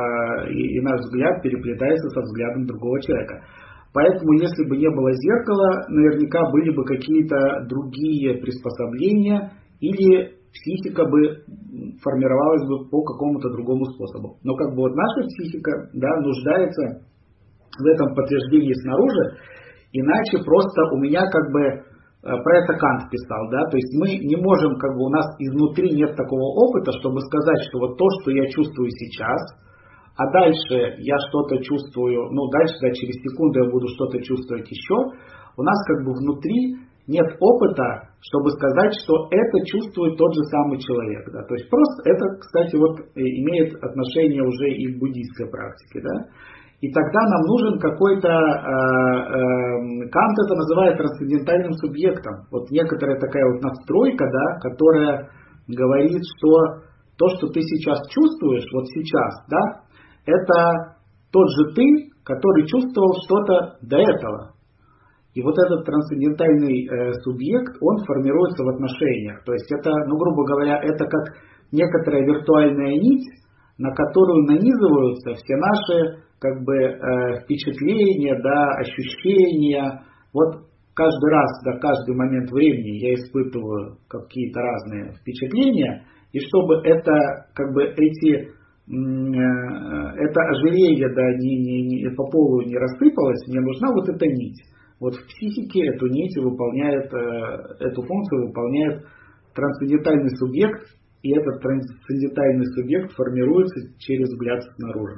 и наш взгляд переплетается со взглядом другого человека. Поэтому, если бы не было зеркала, наверняка были бы какие-то другие приспособления, или психика бы формировалась бы по какому-то другому способу. Но как бы вот наша психика, да, нуждается в этом подтверждении снаружи, иначе просто у меня как бы... Про это Кант писал, да, то есть мы не можем, как бы у нас изнутри нет такого опыта, чтобы сказать, что вот то, что я чувствую сейчас, а дальше я что-то чувствую, ну дальше, да, через секунду я буду что-то чувствовать еще, у нас как бы внутри нет опыта, чтобы сказать, что это чувствует тот же самый человек, да, то есть просто это, кстати, вот имеет отношение уже и к буддийской практике, да. И тогда нам нужен какой-то, Кант это называет трансцендентальным субъектом. Вот некоторая такая вот настройка, да, которая говорит, что то, что ты сейчас чувствуешь, вот сейчас, да, это тот же ты, который чувствовал что-то до этого. И вот этот трансцендентальный субъект, он формируется в отношениях. То есть это, ну, грубо говоря, это как некоторая виртуальная нить, на которую нанизываются все наши как бы впечатления, да, ощущения. Вот каждый раз, да, каждый момент времени я испытываю какие-то разные впечатления, и чтобы это, как бы это ожерелье, да, не по полу не рассыпалось, мне нужна вот эта нить. Вот в психике эту нить выполняет, эту функцию выполняет трансцендентальный субъект, и этот трансцендентальный субъект формируется через взгляд снаружи.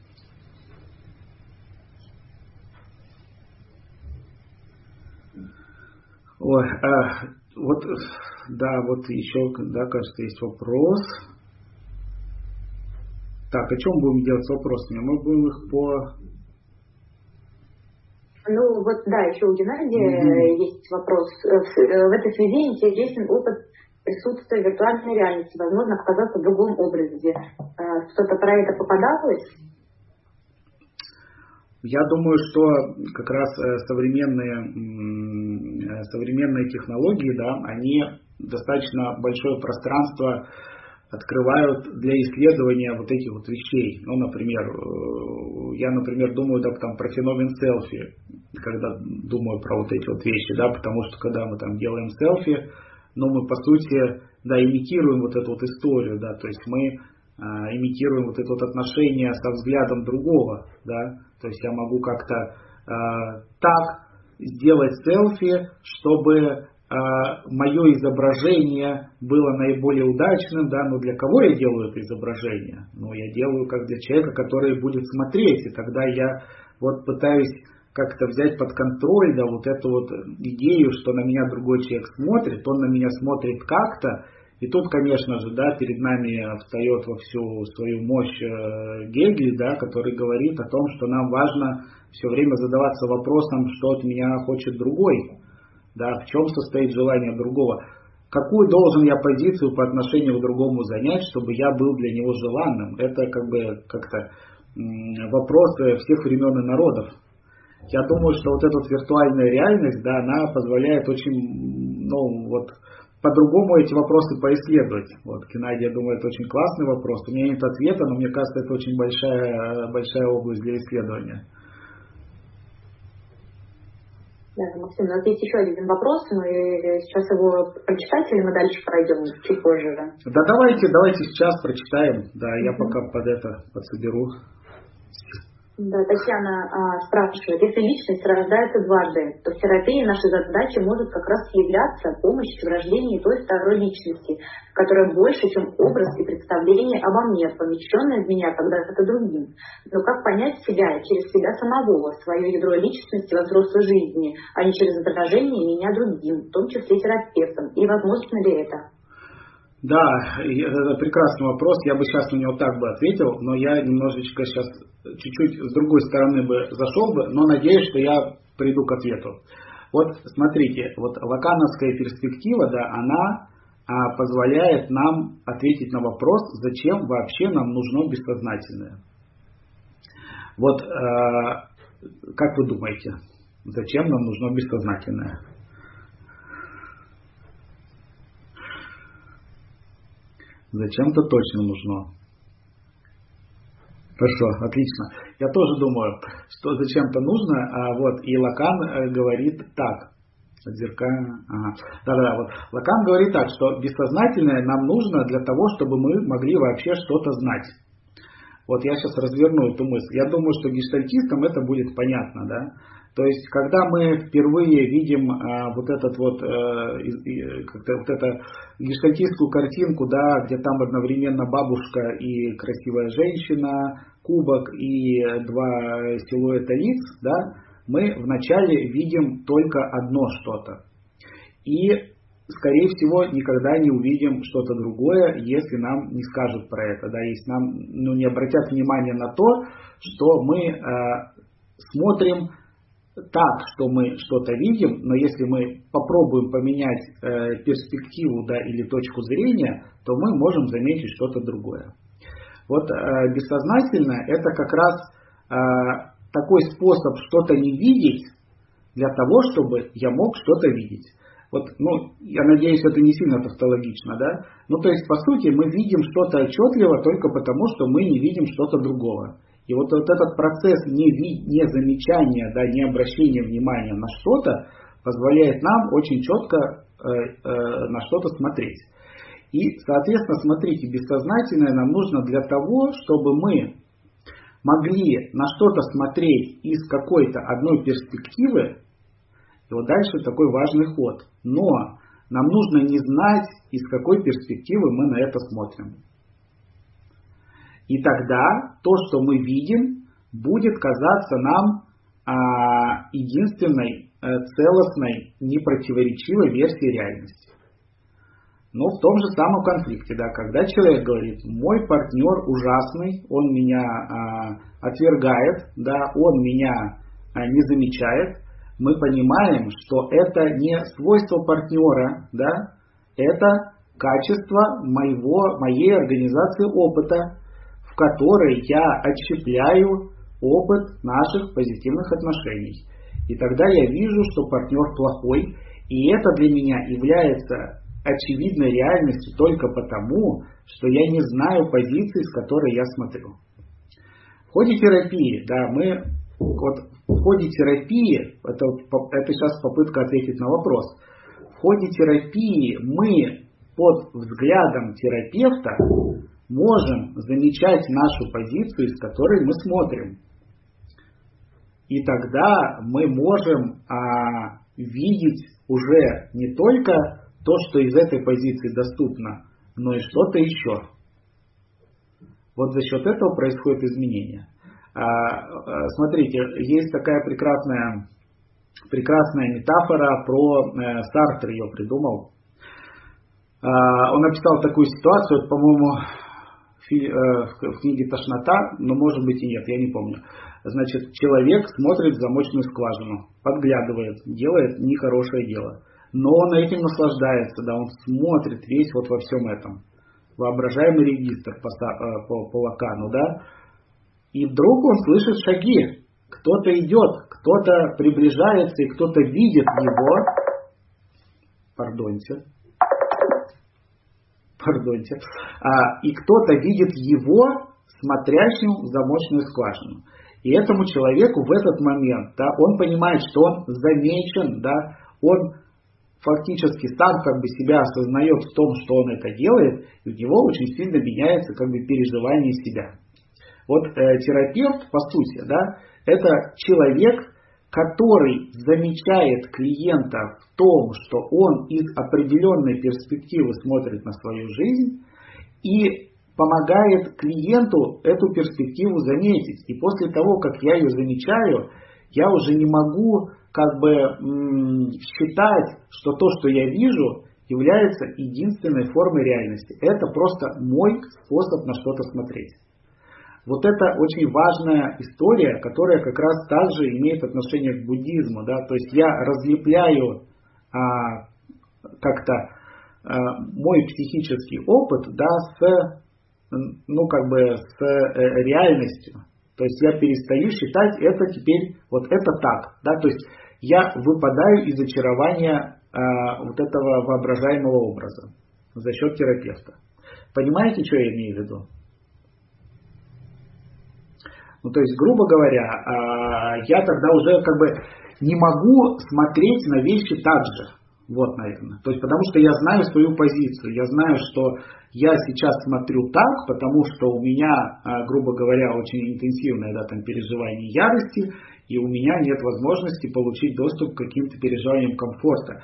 Ой, вот, да, вот еще, да, кажется, есть вопрос. Так, о чем будем делать с вопросами? Мы будем их Ну вот да, еще у Геннадия есть вопрос. В этой связи интересен опыт присутствия виртуальной реальности, возможно, оказаться в другом образе. Что-то про это попадалось? Я думаю, что как раз современные технологии, да, они достаточно большое пространство открывают для исследования вот этих вот вещей. Ну, например, я, думаю там про феномен селфи, когда думаю про вот эти вот вещи, да, потому что когда мы там делаем селфи, мы по сути, да, имитируем вот эту вот историю, да, то есть мы имитируем вот это вот отношение со взглядом другого, да, то есть я могу как-то так сделать селфи, чтобы мое изображение было наиболее удачным, да, но для кого я делаю это изображение? Я делаю как для человека, который будет смотреть, и тогда я вот пытаюсь как-то взять под контроль, да, вот эту вот идею, что на меня другой человек смотрит, он на меня смотрит как-то, и тут, конечно же, да, перед нами встает во всю свою мощь Гегель, да, который говорит о том, что нам важно все время задаваться вопросом, что от меня хочет другой. Да, в чем состоит желание другого, какую должен я позицию по отношению к другому занять, чтобы я был для него желанным. Это как-то вопрос всех времен и народов. Я думаю, что вот эта вот виртуальная реальность, да, она позволяет очень, по-другому эти вопросы поисследовать. Вот, Геннадий, я думаю, это очень классный вопрос. У меня нет ответа, но мне кажется, это очень большая область для исследования. Да, Максим, у нас есть еще один вопрос, мы сейчас его прочитать или мы дальше пройдем чуть позже? Да, давайте сейчас прочитаем, да, я пока подсоберу. Да, Татьяна спрашивает, если личность рождается дважды, то в терапии наша задача может как раз являться помощь в рождении той второй личности, которая больше, чем образ и представление обо мне, помещенное в меня когда-то другим. Но как понять себя через себя самого, свое ядро личности во взрослой жизни, а не через отражение меня другим, в том числе терапевтом? И возможно ли это? Да, это прекрасный вопрос. Я бы сейчас на него так бы ответил, но я немножечко сейчас чуть-чуть с другой стороны бы зашел бы, но надеюсь, что я приду к ответу. Вот смотрите, вот лакановская перспектива, да, она позволяет нам ответить на вопрос, зачем вообще нам нужно бессознательное. Вот как вы думаете, зачем нам нужно бессознательное? Зачем-то точно нужно. Хорошо, отлично. Я тоже думаю, что зачем-то нужно, и Лакан говорит так. Лакан говорит так, что бессознательное нам нужно для того, чтобы мы могли вообще что-то знать. Вот я сейчас разверну эту мысль. Я думаю, что гештальтистам это будет понятно, да? То есть, когда мы впервые видим эту гештальтистскую картинку, да, где там одновременно бабушка и красивая женщина, кубок и два силуэта лиц, да, мы вначале видим только одно что-то. И, скорее всего, никогда не увидим что-то другое, если нам не скажут про это, да, если нам не обратят внимание на то, что мы смотрим так, что мы что-то видим, но если мы попробуем поменять перспективу, да, или точку зрения, то мы можем заметить что-то другое. Вот бессознательно это как раз такой способ что-то не видеть для того, чтобы я мог что-то видеть. Вот, я надеюсь, это не сильно тавтологично, да? То есть, по сути, мы видим что-то отчетливо только потому, что мы не видим что-то другого. И вот этот процесс не замечания, да, не обращения внимания на что-то позволяет нам очень четко на что-то смотреть. И, соответственно, смотрите, бессознательное нам нужно для того, чтобы мы могли на что-то смотреть из какой-то одной перспективы. И вот дальше такой важный ход. Но нам нужно не знать, из какой перспективы мы на это смотрим. И тогда то, что мы видим, будет казаться нам единственной, целостной, непротивречивой версией реальности. Но в том же самом конфликте, да, когда человек говорит, мой партнер ужасный, он меня отвергает, да, он меня не замечает, мы понимаем, что это не свойство партнера, да, это качество моей организации опыта, в которой я отщепляю опыт наших позитивных отношений. И тогда я вижу, что партнер плохой, и это для меня является очевидной реальностью только потому, что я не знаю позиции, с которой я смотрю. В ходе терапии, да, в ходе терапии, это сейчас попытка ответить на вопрос, в ходе терапии мы под взглядом терапевта можем замечать нашу позицию, с которой мы смотрим. И тогда мы можем видеть уже не только то, что из этой позиции доступно, но и что-то еще. Вот за счет этого происходит изменение. Смотрите, есть такая прекрасная метафора про Сартр, ее придумал. Он описал такую ситуацию, по-моему, в книге «Тошнота», но может быть и нет, я не помню. Значит, человек смотрит в замочную скважину, подглядывает, делает нехорошее дело. Но он этим наслаждается, да, он смотрит весь вот во всем этом. Воображаемый регистр по Лакану, да. И вдруг он слышит шаги. Кто-то идет, кто-то приближается, и кто-то видит его. Пардоньте. И кто-то видит его, смотрящим в замочную скважину. И этому человеку в этот момент, да, он понимает, что он замечен, да, он фактически сам как бы себя осознает в том, что он это делает, и у него очень сильно меняется как бы переживание себя. Вот терапевт, по сути, да, это человек, который замечает клиента в том, что он из определенной перспективы смотрит на свою жизнь и помогает клиенту эту перспективу заметить. И после того, как я ее замечаю, я уже не могу как бы считать, что то, что я вижу, является единственной формой реальности. Это просто мой способ на что-то смотреть. Вот это очень важная история, которая как раз также имеет отношение к буддизму. Да? То есть я разлепляю как-то мой психический опыт, да, с реальностью. То есть я перестаю считать это теперь вот это так. Да? То есть я выпадаю из очарования вот этого воображаемого образа за счет терапевта. Понимаете, что я имею в виду? Ну, то есть, грубо говоря, я тогда уже как бы не могу смотреть на вещи так же. Вот, наверное. То есть, потому что я знаю свою позицию. Я знаю, что я сейчас смотрю так, потому что у меня, грубо говоря, очень интенсивное, да, там, переживание ярости, и у меня нет возможности получить доступ к каким-то переживаниям комфорта.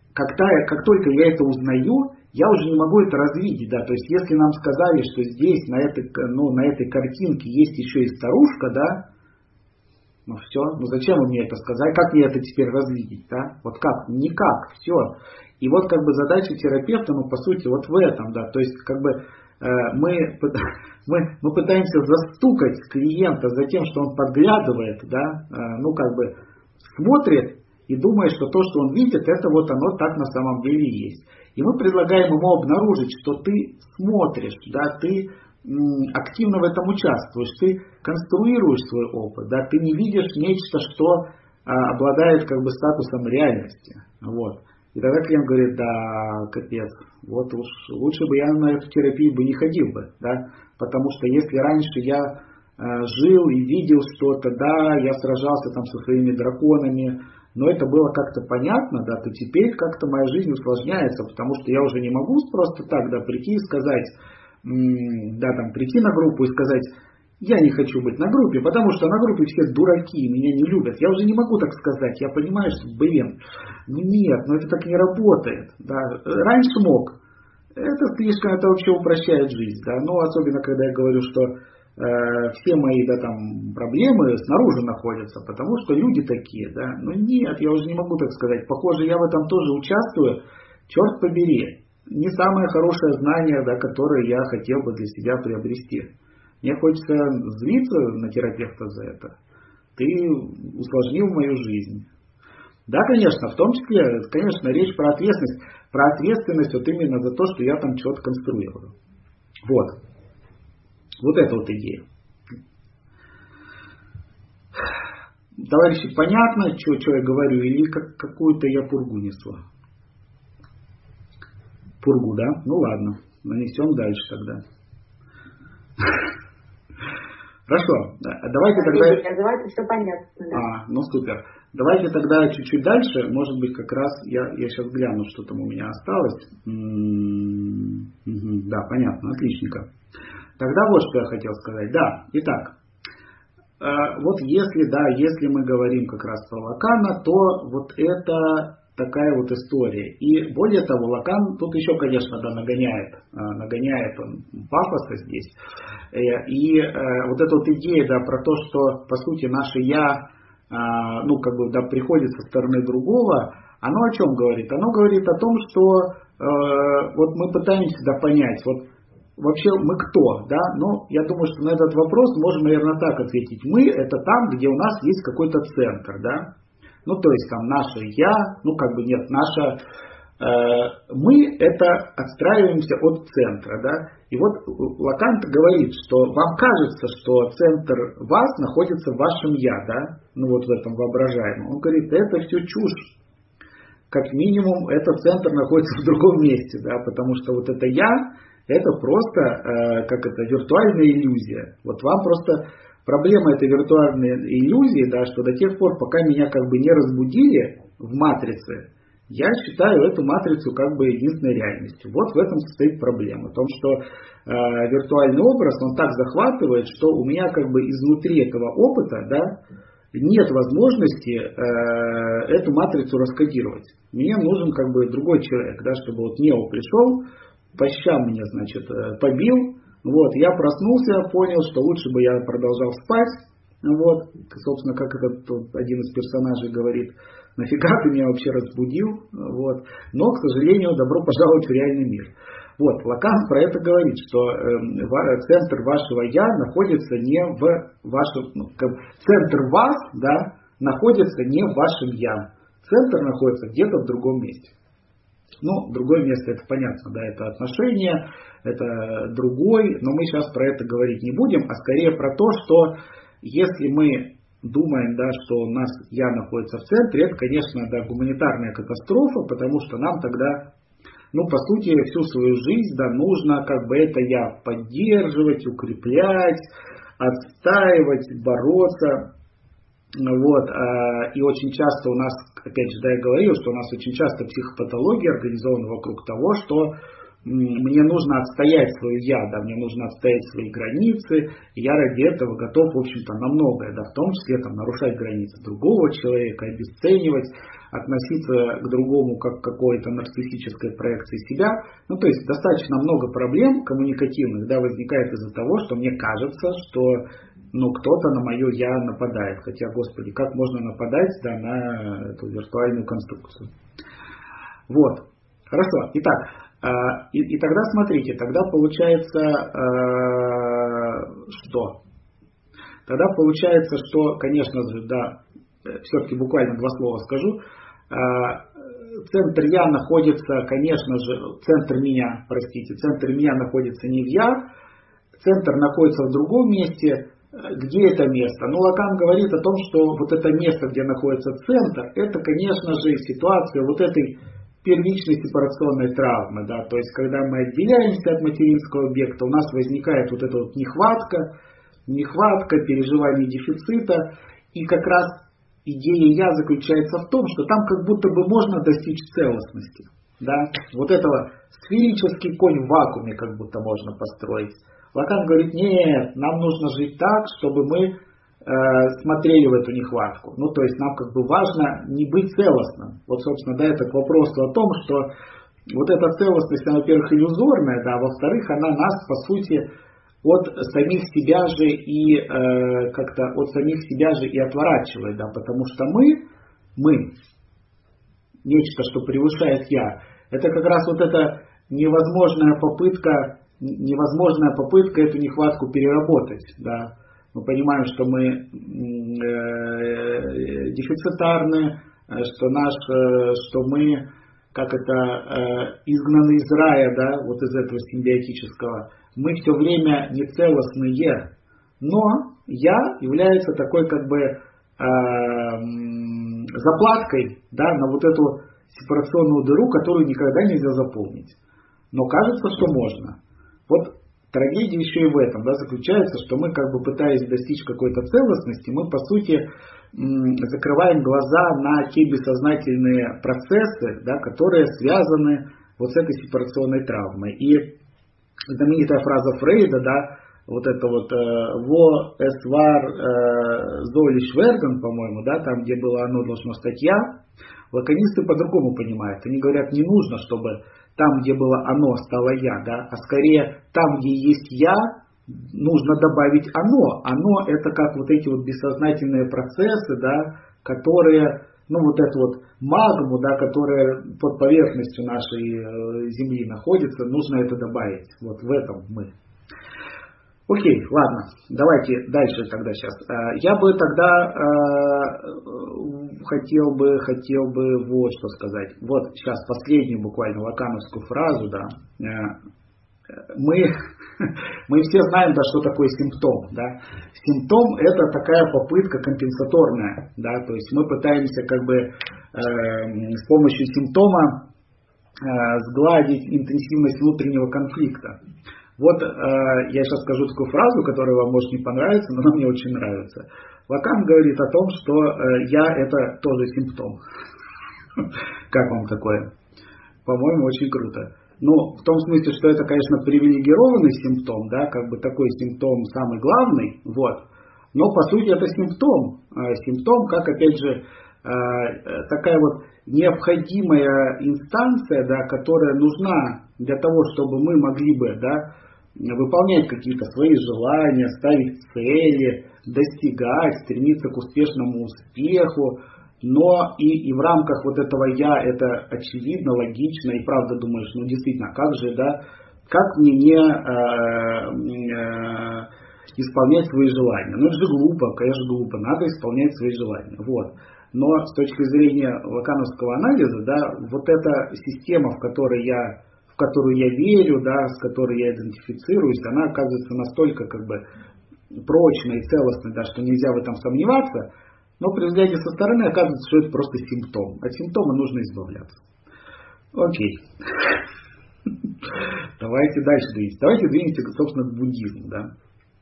Как только я это узнаю, я уже не могу это развидеть. Да? То есть, если нам сказали, что здесь, на этой картинке есть еще и старушка, да, ну все, ну зачем вы мне это сказали, как мне это теперь развидеть, да? Вот как? Никак, все. И вот как бы задача терапевта, ну по сути, вот в этом, да, то есть как бы мы пытаемся застукать клиента за тем, что он подглядывает, да, ну как бы смотрит и думает, что то, что он видит, это вот оно так на самом деле и есть. И мы предлагаем ему обнаружить, что ты смотришь, да, ты активно в этом участвуешь, ты конструируешь свой опыт, да, ты не видишь нечто, что обладает как бы статусом реальности. Вот. И тогда клиент говорит, да, капец, вот уж лучше бы я на эту терапию бы не ходил бы, да, потому что если раньше я жил и видел что-то, да, я сражался там со своими драконами, но это было как-то понятно, да, то теперь как-то моя жизнь усложняется, потому что я уже не могу просто так, да, прийти и сказать, да, там, прийти на группу и сказать, я не хочу быть на группе, потому что на группе все дураки, меня не любят. Я уже не могу так сказать, я понимаю, что, нет, это так не работает. Да. Раньше мог. Это слишком, это вообще упрощает жизнь, да, но особенно, когда я говорю, что все мои, да, там, проблемы снаружи находятся, потому что люди такие, да, но нет, я уже не могу так сказать. Похоже, я в этом тоже участвую, черт побери. Не самое хорошее знание, да, которое я хотел бы для себя приобрести. Мне хочется злиться на терапевта за это. ты усложнил мою жизнь. Да, конечно, в том числе, конечно, речь про ответственность. Про ответственность вот именно за то, что я там что-то конструирую. Вот. Вот это вот идея. Товарищи, понятно, что я говорю, или какую-то я пургу несу? Пургу, да? Ну ладно, нанесем дальше тогда. Хорошо, давайте тогда... Называется все понятно. Да. Ну супер. Давайте тогда чуть-чуть дальше, может быть, как раз я сейчас гляну, что там у меня осталось. Да, понятно, отличненько. Тогда вот что я хотел сказать. Да, итак, вот если мы говорим как раз про Лакана, то вот это такая вот история. И более того, Лакан тут еще, конечно, да, нагоняет он пафоса здесь. И вот эта вот идея, да, про то, что по сути наше я, да, приходит со стороны другого, оно о чем говорит? Оно говорит о том, что вот мы пытаемся понять, вот вообще мы кто, да? Но я думаю, что на этот вопрос можем, наверное, так ответить. Мы — это там, где у нас есть какой-то центр, да? То есть там наше я, наше... Мы — это отстраиваемся от центра, да? И вот Лакан говорит, что вам кажется, что центр вас находится в вашем я, да? Вот в этом воображаемом. Он говорит, это все чушь. Как минимум, этот центр находится в другом месте, да? Потому что вот это я, это просто виртуальная иллюзия. Вот вам просто проблема этой виртуальной иллюзии, да, что до тех пор, пока меня не разбудили в матрице, я считаю эту матрицу единственной реальностью. Вот в этом состоит проблема. В том, что виртуальный образ, он так захватывает, что у меня изнутри этого опыта, да, нет возможности эту матрицу раскодировать. Мне нужен другой человек, да, чтобы вот Нео пришел, по щам меня, побил. Вот, я проснулся, понял, что лучше бы я продолжал спать. Вот, собственно, как один из персонажей говорит, нафига ты меня вообще разбудил? Вот. Но, к сожалению, добро пожаловать в реальный мир. Вот, Лакан про это говорит, что центр вашего я находится не в вашем... центр вас, да, находится не в вашем я. Центр находится где-то в другом месте. Другое место, это понятно, да, это отношения, это другой, но мы сейчас про это говорить не будем, а скорее про то, что если мы думаем, да, что у нас я находится в центре, это, конечно, да, гуманитарная катастрофа, потому что нам тогда, по сути, всю свою жизнь, да, нужно это я поддерживать, укреплять, отстаивать, бороться. Вот, и очень часто у нас, опять же, да, я говорил, что у нас очень часто психопатология организована вокруг того, что мне нужно отстоять свое я, да, мне нужно отстоять свои границы, и я ради этого готов, в общем-то, на многое, да, в том числе нарушать границы другого человека, обесценивать, относиться к другому как к какой-то нарциссической проекции себя. То есть достаточно много проблем коммуникативных, да, возникает из-за того, что мне кажется, что кто-то на мое я нападает. Хотя, Господи, как можно нападать, да, на эту виртуальную конструкцию? Вот. Хорошо. Итак, и тогда смотрите, тогда получается что? Тогда получается, что, конечно же, да, все-таки буквально два слова скажу. Центр я находится, конечно же, центр меня находится не в я, центр находится в другом месте. Где это место? Лакан говорит о том, что вот это место, где находится центр, это, конечно же, ситуация вот этой первичной сепарационной травмы. Да? То есть, когда мы отделяемся от материнского объекта, у нас возникает вот эта вот нехватка, переживание дефицита. И как раз идея я заключается в том, что там как будто бы можно достичь целостности. Да? Вот этого сферический конь в вакууме как будто можно построить. Лакан говорит, нет, нам нужно жить так, чтобы мы смотрели в эту нехватку. То есть нам важно не быть целостным. Вот, собственно, да, это к вопросу о том, что вот эта целостность, она, во-первых, иллюзорная, да, а во-вторых, она нас, по сути, от самих себя же и отворачивает, да, потому что мы, нечто, что превышает я, это как раз вот эта невозможная попытка эту нехватку переработать, да. мы понимаем, что мы дефицитарны, что мы изгнаны из рая, да, вот из этого симбиотического. Мы все время нецелостные, но я является такой заплаткой, да, на вот эту сепарационную дыру, которую никогда нельзя заполнить. Но кажется, что можно. Вот трагедия еще и в этом, да, заключается, что мы пытаясь достичь какой-то целостности, мы по сути закрываем глаза на те бессознательные процессы, да, которые связаны вот с этой сепарационной травмой. И знаменитая фраза Фрейда, да, вот это вот «во эсвар золиш верден», по-моему, да, там, где было «оно должно стать я», лаконисты по-другому понимают. Они говорят, не нужно, чтобы там, где было «оно», стало «я», да, а скорее там, где есть «я», нужно добавить «оно». «Оно» — это как вот эти вот бессознательные процессы, да, которые, вот эту вот магму, да, которая под поверхностью нашей Земли находится, нужно это добавить. Вот в этом мы. Окей, ладно, давайте дальше тогда сейчас. Я бы тогда хотел бы вот что сказать. Вот сейчас последнюю буквально лакановскую фразу, да. Мы все знаем, да, что такое симптом, да. Симптом — это такая попытка компенсаторная, да, то есть мы пытаемся с помощью симптома сгладить интенсивность внутреннего конфликта. Вот я сейчас скажу такую фразу, которая вам может не понравиться, но она мне очень нравится. Лакан говорит о том, что я — это тоже симптом. Как вам такое? По-моему, очень круто. Ну, в том смысле, что это, конечно, привилегированный симптом, да, такой симптом самый главный, вот. Но, по сути, это симптом. Симптом, как, опять же, такая вот необходимая инстанция, да, которая нужна для того, чтобы мы могли бы, да, выполнять какие-то свои желания, ставить цели, достигать, стремиться к успешному успеху. Но и в рамках вот этого «я» это очевидно, логично, и правда думаешь, действительно, как же, да, как мне не исполнять свои желания? Это же глупо, конечно, глупо, надо исполнять свои желания. Вот. Но с точки зрения лакановского анализа, да, вот эта система, в которую я верю, да, с которой я идентифицируюсь, она оказывается настолько прочной и целостной, да, что нельзя в этом сомневаться. Но при взгляде со стороны оказывается, что это просто симптом. От симптома нужно избавляться. Окей. Давайте дальше двинемся. Давайте двинемся, собственно, к буддизму. Да?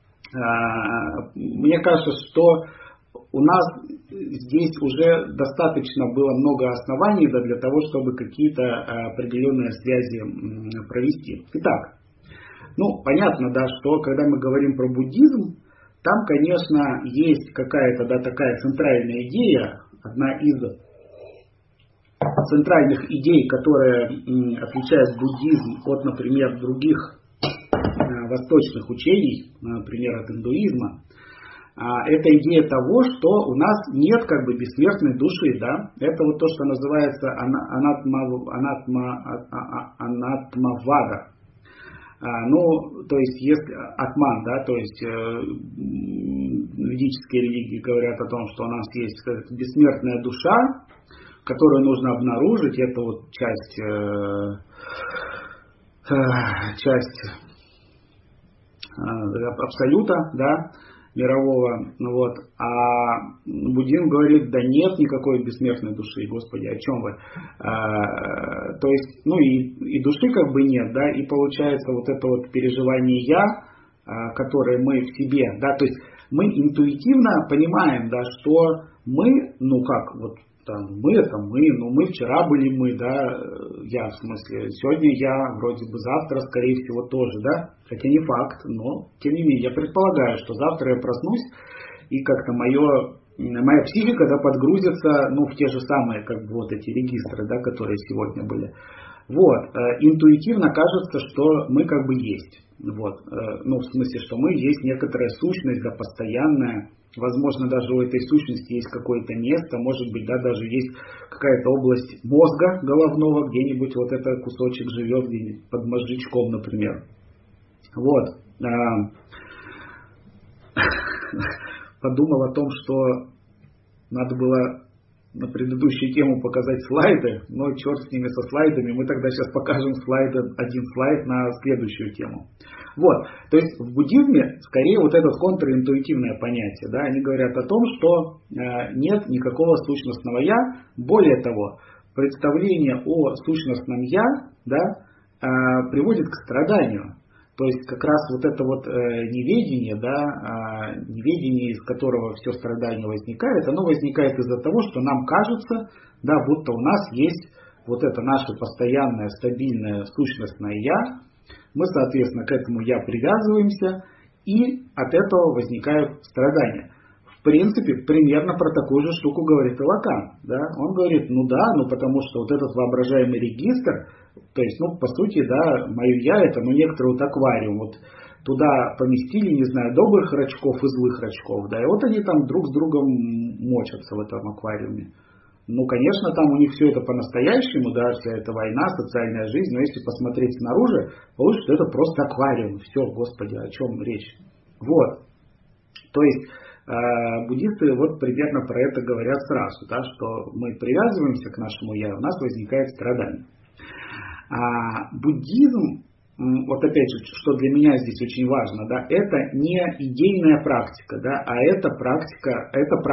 Мне кажется, что у нас здесь уже достаточно было много оснований для того, чтобы какие-то определенные связи провести. Итак, понятно, да, что когда мы говорим про буддизм, там, конечно, есть какая-то, да, такая центральная идея, одна из центральных идей, которая отличает буддизм от, например, других восточных учений, например, от индуизма. Это идея того, что у нас нет бессмертной души, да? Это вот то, что называется анатмавада. То есть, если атман, да, то есть ведические религии говорят о том, что у нас есть бессмертная душа, которую нужно обнаружить, это вот часть абсолюта, да, мирового, вот. А буддизм говорит, да нет никакой бессмертной души, Господи, о чем вы? То есть, и души нет, да, и получается вот это вот переживание я, которое мы в себе, да, то есть мы интуитивно понимаем, да, что мы, мы это мы, мы вчера были мы, да, я в смысле, сегодня я, вроде бы завтра, скорее всего, тоже, да, хотя не факт, но тем не менее, я предполагаю, что завтра я проснусь, и как-то моя психика, да, подгрузится, в те же самые, вот эти регистры, да, которые сегодня были. Вот, интуитивно кажется, что мы есть, вот, в смысле, что мы есть некоторая сущность, да, постоянная. Возможно, даже у этой сущности есть какое-то место, может быть, да, даже есть какая-то область мозга головного, где-нибудь вот этот кусочек живет, где-нибудь под мозжечком, например. Вот. подумал о том, что надо было на предыдущую тему показать слайды, но черт с ними со слайдами, мы тогда сейчас покажем один слайд на следующую тему. Вот, то есть в буддизме скорее вот это контринтуитивное понятие, да, они говорят о том, что нет никакого сущностного я, более того, представление о сущностном я, да, приводит к страданию. То есть как раз вот это вот неведение, да, неведение, из которого все страдание возникает, оно возникает из-за того, что нам кажется, да, будто у нас есть вот это наше постоянное, стабильное, сущностное я. Мы, соответственно, к этому я привязываемся, и от этого возникают страдания. В принципе, примерно про такую же штуку говорит и Лакан. Да? Он говорит, ну да, ну потому что вот этот воображаемый регистр, то есть, ну, по сути, да, мое я это, ну, некоторый вот аквариум, вот туда поместили, не знаю, добрых рачков и злых рачков, да, и вот они там друг с другом мочатся в этом аквариуме. Ну, конечно, там у них все это по-настоящему, да, вся эта война, социальная жизнь, но если посмотреть снаружи, получится, что это просто аквариум. Все, Господи, о чем речь? Вот. То есть, буддисты вот примерно про это говорят сразу, да, что мы привязываемся к нашему я, у нас возникает страдание. Буддизм, вот опять же, что для меня здесь очень важно, да, это не идейная практика, да, а это практика,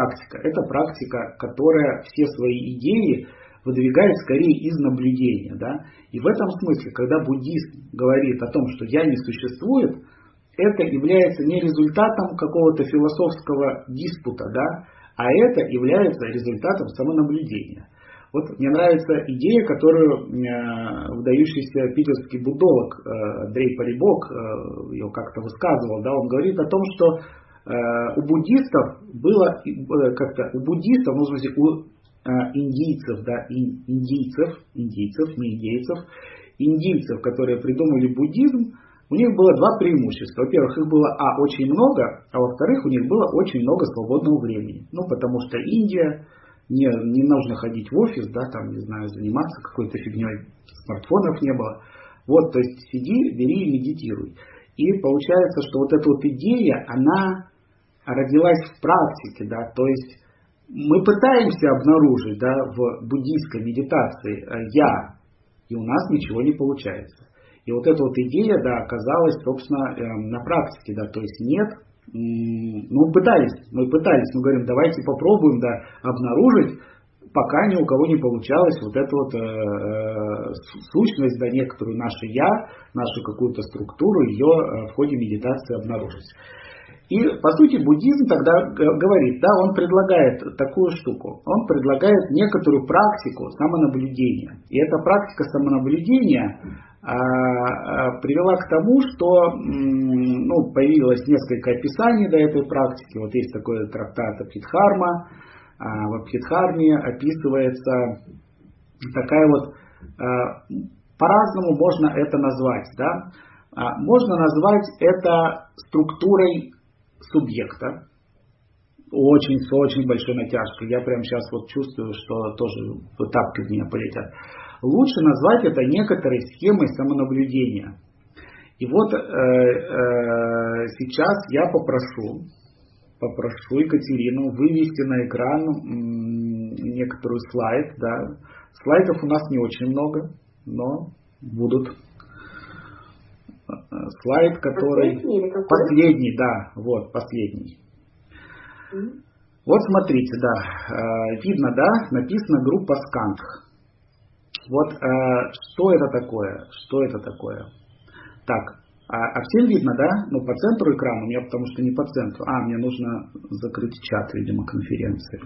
которая все свои идеи выдвигает скорее из наблюдения, да. И в этом смысле, когда буддист говорит о том, что я не существует, это является не результатом какого-то философского диспута, да, а это является результатом самонаблюдения. Вот мне нравится идея, которую выдающийся питерский буддолог Андрей Парибок ее как-то высказывал. Да, он говорит о том, что у буддистов было как-то, у буддистов, ну, в смысле, у индийцев, да, индийцев, которые придумали буддизм, у них было два преимущества. Во-первых, их было очень много, а во-вторых, у них было очень много свободного времени. Ну, потому что Индия, не нужно ходить в офис, да, там, не знаю, заниматься какой-то фигней, смартфонов не было. Вот, то есть сиди, бери и медитируй. И получается, что вот эта вот идея, она родилась в практике, да, то есть мы пытаемся обнаружить, да, в буддийской медитации я, и у нас ничего не получается. И вот эта вот идея, да, оказалась, собственно, на практике, да, то есть нет. Мы пытались, мы говорим, давайте попробуем, да, обнаружить, пока ни у кого не получалось вот эту вот сущность, да, некоторую наше я, нашу какую-то структуру, ее в ходе медитации обнаружить. И, по сути, буддизм тогда говорит, да, он предлагает такую штуку, он предлагает некоторую практику самонаблюдения. И эта практика самонаблюдения привела к тому, что появилось несколько описаний до этой практики. Вот есть такой трактат Абхидхарма. В Абхидхарме описывается такая вот, по-разному можно это назвать. Да? Можно назвать это структурой субъекта. Очень, с очень большой натяжкой. Я прямо сейчас вот чувствую, что тоже тапки в меня полетят. Лучше назвать это некоторой схемой самонаблюдения. И вот сейчас я попрошу Екатерину вывести на экран некоторую слайд. Да. Слайдов у нас не очень много, но будут. Слайд, который... Последний, да, вот, последний. Вот смотрите, да, видно, да, написано группа Скандх. Вот что это такое? Так, всем видно, да? Ну, по центру экрана, у меня потому что не по центру. Мне нужно закрыть чат, видимо, конференции.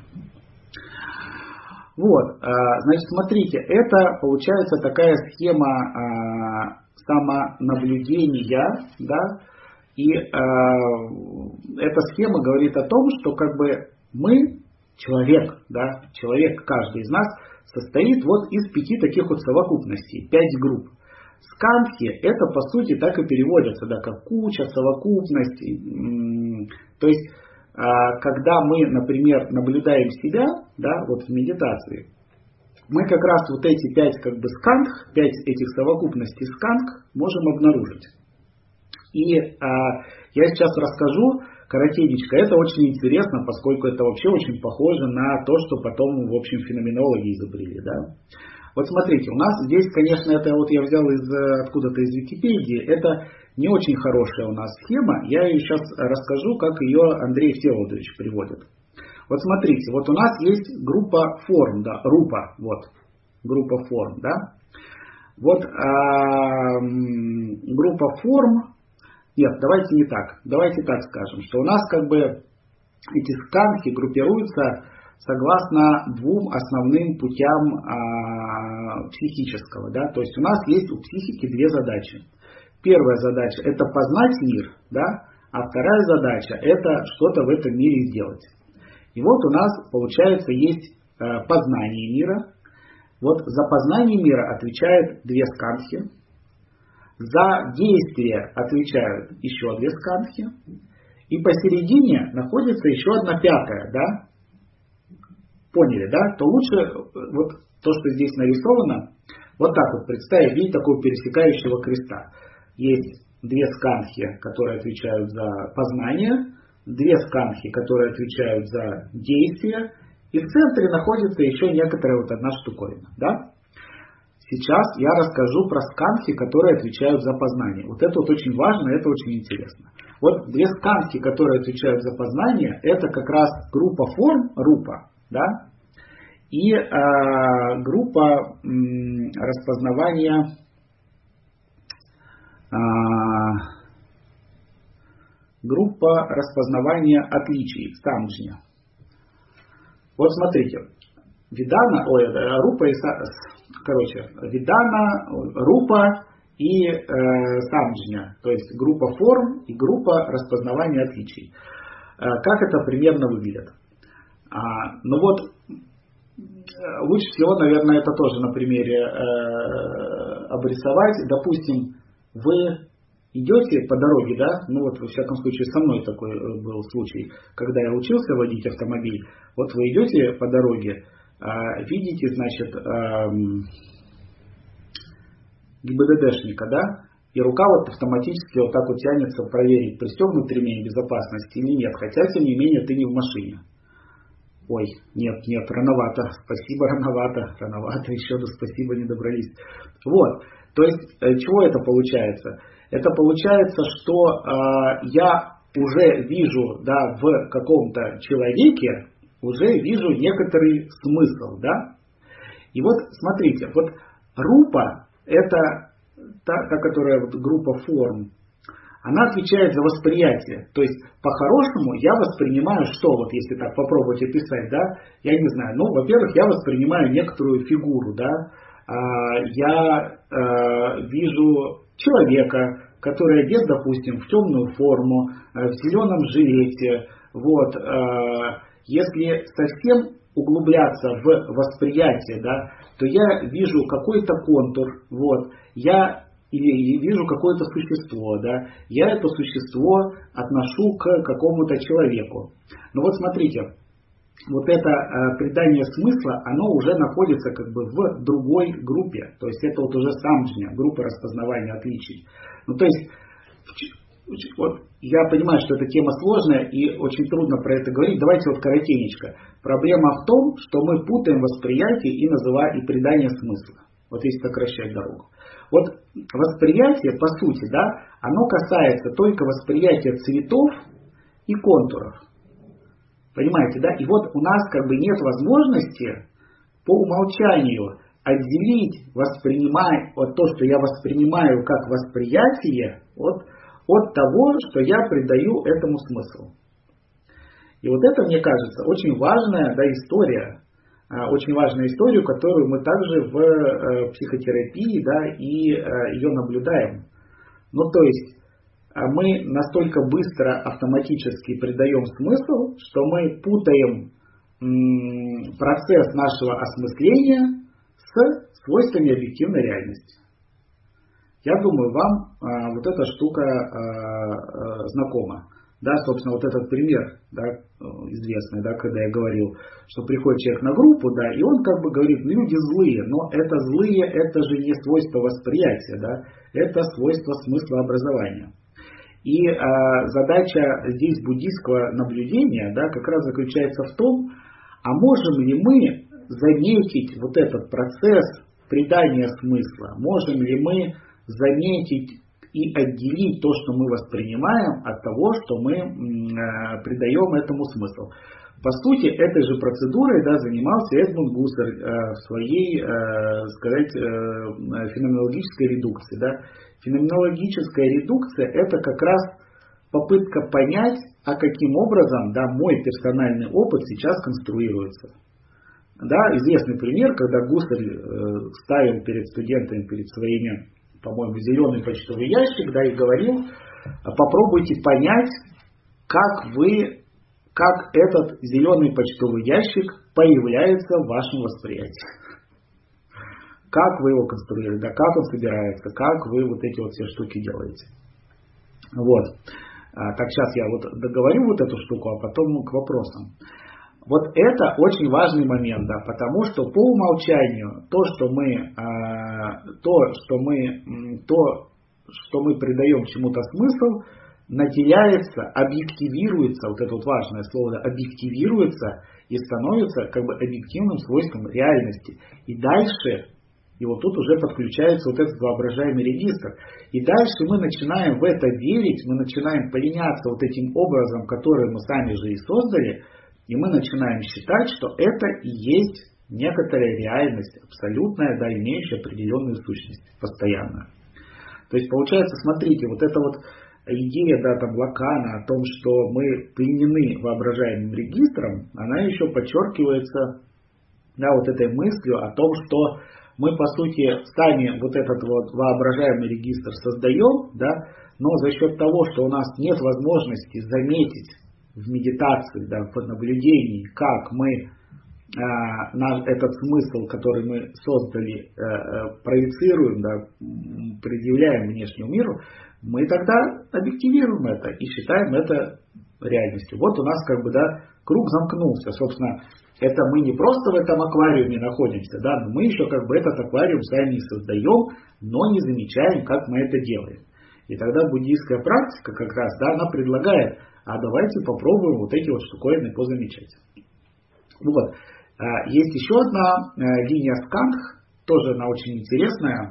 Вот, значит, смотрите, это получается такая схема самонаблюдения, да? И эта схема говорит о том, что как бы мы, человек, каждый из нас, состоит вот из 5 таких вот совокупностей, 5 групп. Скандхи это по сути так и переводятся, да, как куча, совокупность. То есть, когда мы, например, наблюдаем себя, да, вот в медитации, мы как раз вот эти 5 как бы скандх, 5 этих совокупностей скандх можем обнаружить. И я сейчас расскажу, коротенечко. Это очень интересно, поскольку это вообще очень похоже на то, что потом, в общем, феноменологи изобрели. Да? Вот смотрите, у нас здесь, конечно, это вот я взял откуда-то из Википедии, это не очень хорошая у нас схема. Я ее сейчас расскажу, как ее Андрей Всеволодович приводит. Вот смотрите, вот у нас есть группа форм, да, РУПа, вот, группа форм, да. Вот группа форм, нет, давайте не так, давайте так скажем, что у нас как бы эти сканхи группируются согласно двум основным путям психического, да, то есть у нас есть у психики две задачи. Первая задача это познать мир, да, а вторая задача это что-то в этом мире сделать. И вот у нас получается есть познание мира. Вот за познание мира отвечают две сканхи. За действие отвечают еще две сканхи. И посередине находится еще одна пятая, да? Поняли, да? То лучше вот то, что здесь нарисовано, вот так вот представить, видите, такого пересекающего креста. Есть две сканхи, которые отвечают за познание, две сканхи, которые отвечают за действие, и в центре находится еще некоторая вот одна штуковина, да? Сейчас я расскажу про сканхи, которые отвечают за познание. Вот это вот очень важно, это очень интересно. Вот две сканхи, которые отвечают за познание, это как раз группа форм, РУПа, да? И группа распознавания отличий, самджня. Вот смотрите, Видана, Рупа и самджня, то есть группа форм и группа распознавания отличий. Как это примерно выглядит? Ну вот, лучше всего, наверное, это тоже на примере обрисовать. Допустим, вы идете по дороге, да, ну вот, во всяком случае, со мной такой был случай, когда я учился водить автомобиль. Вот вы идете по дороге, видите, значит, ГИБДДшника, да, и рука вот автоматически вот так вот тянется проверить, пристегнут ремень безопасности или нет, хотя, тем не менее, ты не в машине. Ой, нет, рановато, спасибо, рановато, еще до спасибо не добрались. Вот, то есть, чего это получается? Это получается, что я уже вижу, да, в каком-то человеке, уже вижу некоторый смысл, да. И вот, смотрите, вот РУПа, это та которая вот группа форм, она отвечает за восприятие. То есть, по-хорошему, я воспринимаю что, вот если так попробовать описать, да, я не знаю, ну, во-первых, я воспринимаю некоторую фигуру, да, я вижу человека, который одет, допустим, в темную форму, в зеленом жилете, вот, если совсем углубляться в восприятие, да, то я вижу какой-то контур, вот, я вижу какое-то существо, да, я это существо отношу к какому-то человеку. Но вот смотрите, вот это придание смысла, оно уже находится как бы в другой группе, то есть это вот уже самджня, группа распознавания отличий. Ну то есть, вот я понимаю, что эта тема сложная и очень трудно про это говорить, давайте вот коротенечко. Проблема в том, что мы путаем восприятие и придание смысла, вот если сокращать дорогу. Вот восприятие, по сути, да, оно касается только восприятия цветов и контуров. Понимаете, да? И вот у нас как бы нет возможности по умолчанию отделить вот то, что я воспринимаю как восприятие, от того, что я придаю этому смысл. И вот это, мне кажется, очень важная, да, история, очень важная история, которую мы также в психотерапии, да, и ее наблюдаем. Ну, то есть, мы настолько быстро автоматически придаем смысл, что мы путаем процесс нашего осмысления с свойствами объективной реальности. Я думаю, вам вот эта штука знакома. Да, собственно, вот этот пример, да, известный, да, когда я говорил, что приходит человек на группу, да, и он как бы говорит, ну, люди злые, но это злые, это же не свойство восприятия, да, это свойство смысла образования. И задача здесь буддийского наблюдения, да, как раз заключается в том, а можем ли мы заметить вот этот процесс придания смысла, можем ли мы заметить и отделить то, что мы воспринимаем, от того, что мы придаем этому смысл. По сути, этой же процедурой, да, занимался Эдмунд Гуссерль в своей, феноменологической редукции. Да. Феноменологическая редукция – это как раз попытка понять, а каким образом, да, мой персональный опыт сейчас конструируется. Да, известный пример, когда Гуссерль ставил перед студентами, перед своими, по-моему, зеленый почтовый ящик, да, и говорил: попробуйте понять, как этот зеленый почтовый ящик появляется в вашем восприятии. Как вы его конструируете, да, как он собирается, как вы вот эти вот все штуки делаете. Вот. Так, сейчас я вот договорю вот эту штуку, а потом к вопросам. Вот это очень важный момент, да, потому что по умолчанию то, что мы придаем чему-то смысл, наделяется, объективируется, вот это вот важное слово, да, объективируется и становится как бы объективным свойством реальности. И дальше, и вот тут уже подключается вот этот воображаемый регистр. И дальше мы начинаем в это верить, мы начинаем пленяться вот этим образом, который мы сами же и создали, и мы начинаем считать, что это и есть некоторая реальность, абсолютная, да, имеющая определенную сущность, постоянно. То есть получается, смотрите, вот эта вот идея, да, там, Лакана о том, что мы пленены воображаемым регистром, она еще подчеркивается, да, вот этой мыслью о том, что мы, по сути, сами вот этот вот воображаемый регистр создаем, да, но за счет того, что у нас нет возможности заметить в медитации, да, в наблюдении, как мы этот смысл, который мы создали, проецируем, да, предъявляем внешнему миру, мы тогда объективируем это и считаем это реальностью. Вот у нас как бы, да, круг замкнулся. Собственно, это мы не просто в этом аквариуме находимся, да, но мы еще как бы этот аквариум сами создаем, но не замечаем, как мы это делаем. И тогда буддийская практика как раз, да, она предлагает: а давайте попробуем вот эти вот штуковины позамечать. Вот. Есть еще одна линия Скандх, тоже она очень интересная.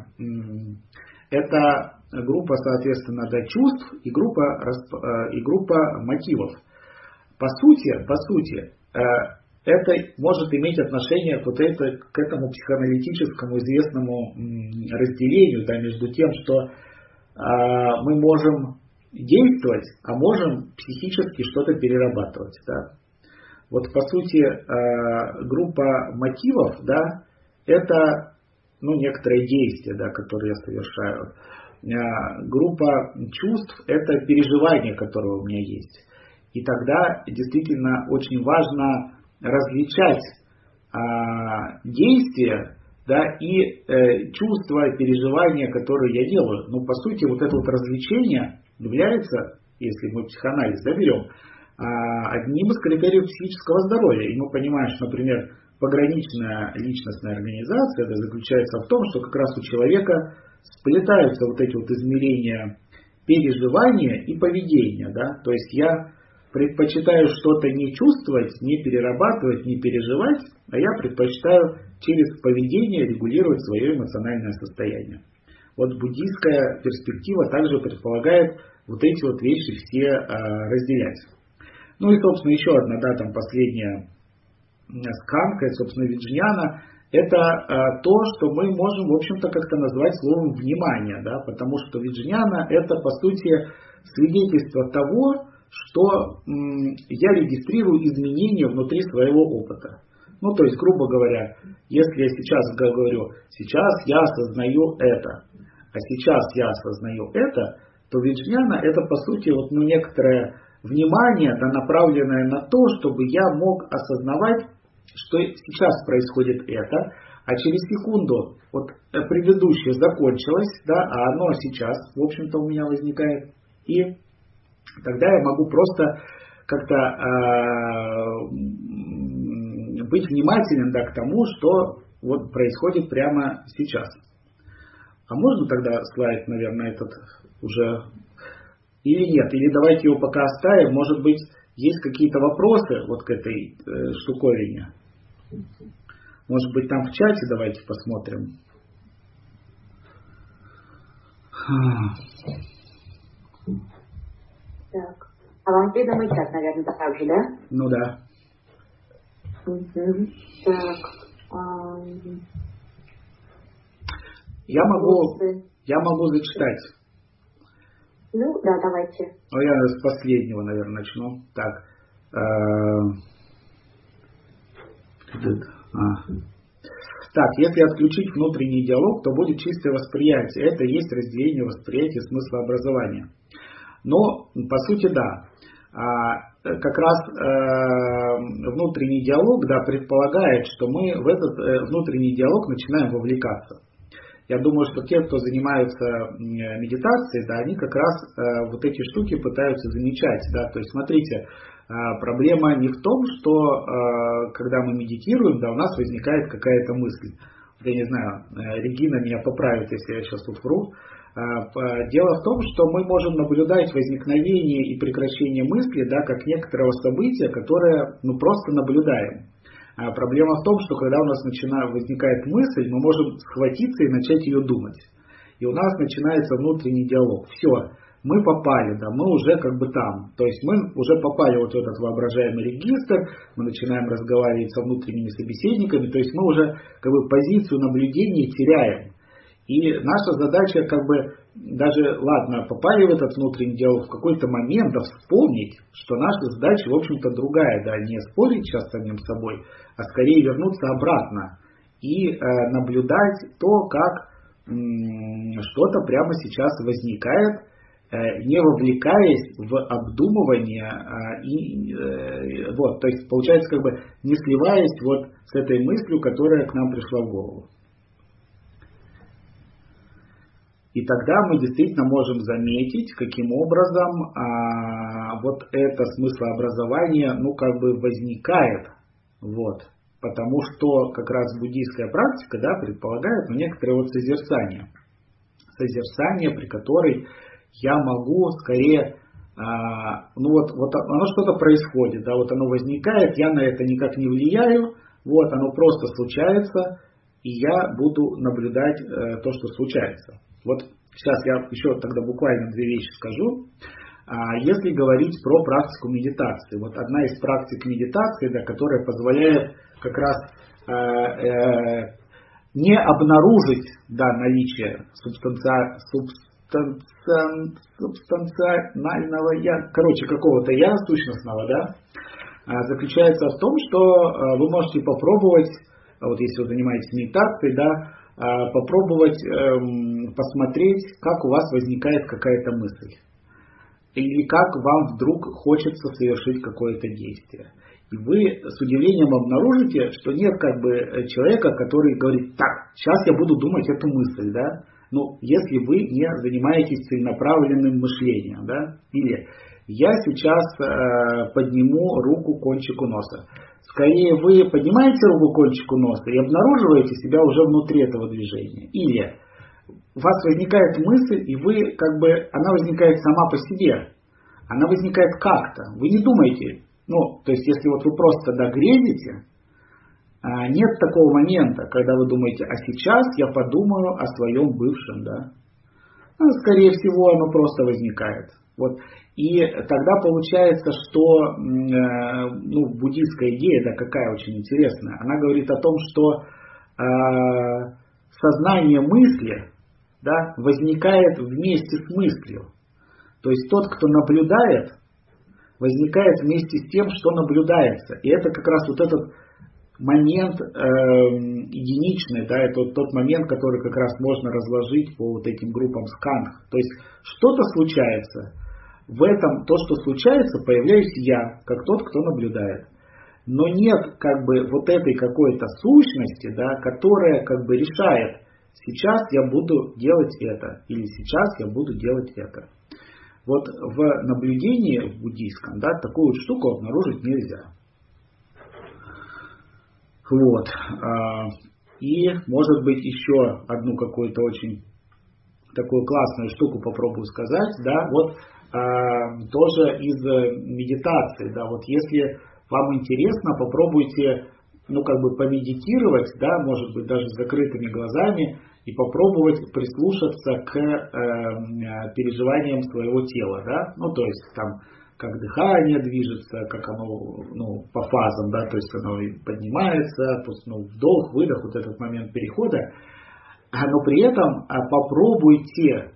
Это группа, соответственно, да, чувств и группа мотивов. По сути, это может иметь отношение к этому психоаналитическому известному разделению, да, между тем, что мы можем действовать, а можем психически что-то перерабатывать. Да. Вот по сути группа мотивов, да, это, ну, некоторые действия, да, которые я совершаю. Группа чувств – это переживания, которые у меня есть. И тогда действительно очень важно различать действия, да, и чувства, переживания, которые я делаю. Но по сути вот это вот развлечение является, если мы психоанализ, да, берем, одним из критериев психического здоровья. И мы понимаем, что, например, пограничная личностная организация, да, заключается в том, что как раз у человека сплетаются вот эти вот измерения переживания и поведения. Да? То есть я предпочитаю что-то не чувствовать, не перерабатывать, не переживать, а я предпочитаю через поведение регулировать свое эмоциональное состояние. Вот буддийская перспектива также предполагает вот эти вот вещи все разделять. Ну и, собственно, еще одна, да, там последняя сканка, это, собственно, виджняна, это то, что мы можем, в общем-то, как-то назвать словом внимание, да, потому что виджняна это, по сути, свидетельство того, что я регистрирую изменения внутри своего опыта. Ну, то есть, грубо говоря, если я сейчас говорю, сейчас я осознаю это, а сейчас я осознаю это, то виджняна это, по сути, вот, ну, некоторое внимание, да, направленное на то, чтобы я мог осознавать, что сейчас происходит это, а через секунду вот предыдущее закончилось, да, а оно сейчас, в общем-то, у меня возникает. И тогда я могу просто как-то быть внимательным, да, к тому, что вот происходит прямо сейчас. А можно тогда слайд, наверное, этот уже Или нет, или давайте его пока оставим, может быть, есть какие-то вопросы вот к этой штуковине. Может быть, там в чате давайте посмотрим. Так. А вам ведомый чат, наверное, так же, да? Ну да. Так. Я могу зачитать. Ну, да, давайте. Ну, я с последнего, наверное, начну. Так. Так, если отключить внутренний диалог, то будет чистое восприятие. Это и есть разделение восприятия смысла образования. Но, по сути, да. Как раз внутренний диалог, да, предполагает, что мы в этот внутренний диалог начинаем вовлекаться. Я думаю, что те, кто занимаются медитацией, да, они как раз вот эти штуки пытаются замечать. Да. То есть, смотрите, проблема не в том, что когда мы медитируем, да, у нас возникает какая-то мысль. Я не знаю, Регина меня поправит, если я сейчас тут вру. Дело в том, что мы можем наблюдать возникновение и прекращение мысли, да, как некоторого события, которое мы просто наблюдаем. Проблема в том, что когда у нас возникает мысль, мы можем схватиться и начать ее думать. И у нас начинается внутренний диалог. Все, мы попали, да, мы уже как бы там. То есть мы уже попали вот в этот воображаемый регистр, мы начинаем разговаривать со внутренними собеседниками, то есть мы уже как бы позицию наблюдения теряем. И наша задача как бы даже, ладно, попали в этот внутренний диалог, в какой-то момент да, вспомнить, что наша задача, в общем-то, другая, да, не спорить сейчас с самим собой, а скорее вернуться обратно и наблюдать то, как что-то прямо сейчас возникает, не вовлекаясь в обдумывание, вот, то есть получается как бы не сливаясь вот с этой мыслью, которая к нам пришла в голову. И тогда мы действительно можем заметить, каким образом вот это смыслообразование, ну, как бы возникает. Вот. Потому что как раз буддийская практика, да, предполагает, ну, некоторое вот созерцание. Созерцание, при которой я могу скорее, ну, вот оно что-то происходит, да, вот оно возникает, я на это никак не влияю, вот, оно просто случается, и я буду наблюдать то, что случается. Вот сейчас я еще тогда буквально две вещи скажу. Если говорить про практику медитации, вот одна из практик медитации, да, которая позволяет как раз не обнаружить, да, наличие субстанциального я, какого-то я сущностного, да, заключается в том, что вы можете попробовать, вот если вы занимаетесь медитацией, да, попробовать посмотреть, как у вас возникает какая-то мысль. Или как вам вдруг хочется совершить какое-то действие. И вы с удивлением обнаружите, что нет как бы человека, который говорит, так, сейчас я буду думать эту мысль, да. Ну, если вы не занимаетесь целенаправленным мышлением, да. Или я сейчас подниму руку к кончику носа. Скорее вы поднимаете руку к кончику носа и обнаруживаете себя уже внутри этого движения. Или у вас возникает мысль, и вы как бы, она возникает сама по себе. Она возникает как-то. Вы не думаете, ну, то есть если вот вы просто тогда грезите, нет такого момента, когда вы думаете, а сейчас я подумаю о своем бывшем, да. Ну, скорее всего, оно просто возникает. Вот. И тогда получается, что ну, буддийская идея, да, какая очень интересная, она говорит о том, что сознание мысли, да, возникает вместе с мыслью. То есть тот, кто наблюдает, возникает вместе с тем, что наблюдается. И это как раз вот этот момент единичный, да, это вот тот момент, который как раз можно разложить по вот этим группам сканх. То есть что-то случается. В этом то, что случается, появляюсь я, как тот, кто наблюдает. Но нет как бы вот этой какой-то сущности, да, которая как бы решает, сейчас я буду делать это, или сейчас я буду делать это. Вот в наблюдении в буддийском, да, такую вот штуку обнаружить нельзя. Вот. И может быть еще одну какую-то очень такую классную штуку попробую сказать, да, вот тоже из медитации. Да, вот если вам интересно, попробуйте помедитировать, да, может быть, даже с закрытыми глазами, и попробовать прислушаться к переживаниям своего тела. Да? То есть там, как дыхание движется, как оно по фазам, да, то есть оно поднимается, вдох, выдох, вот этот момент перехода. Но при этом попробуйте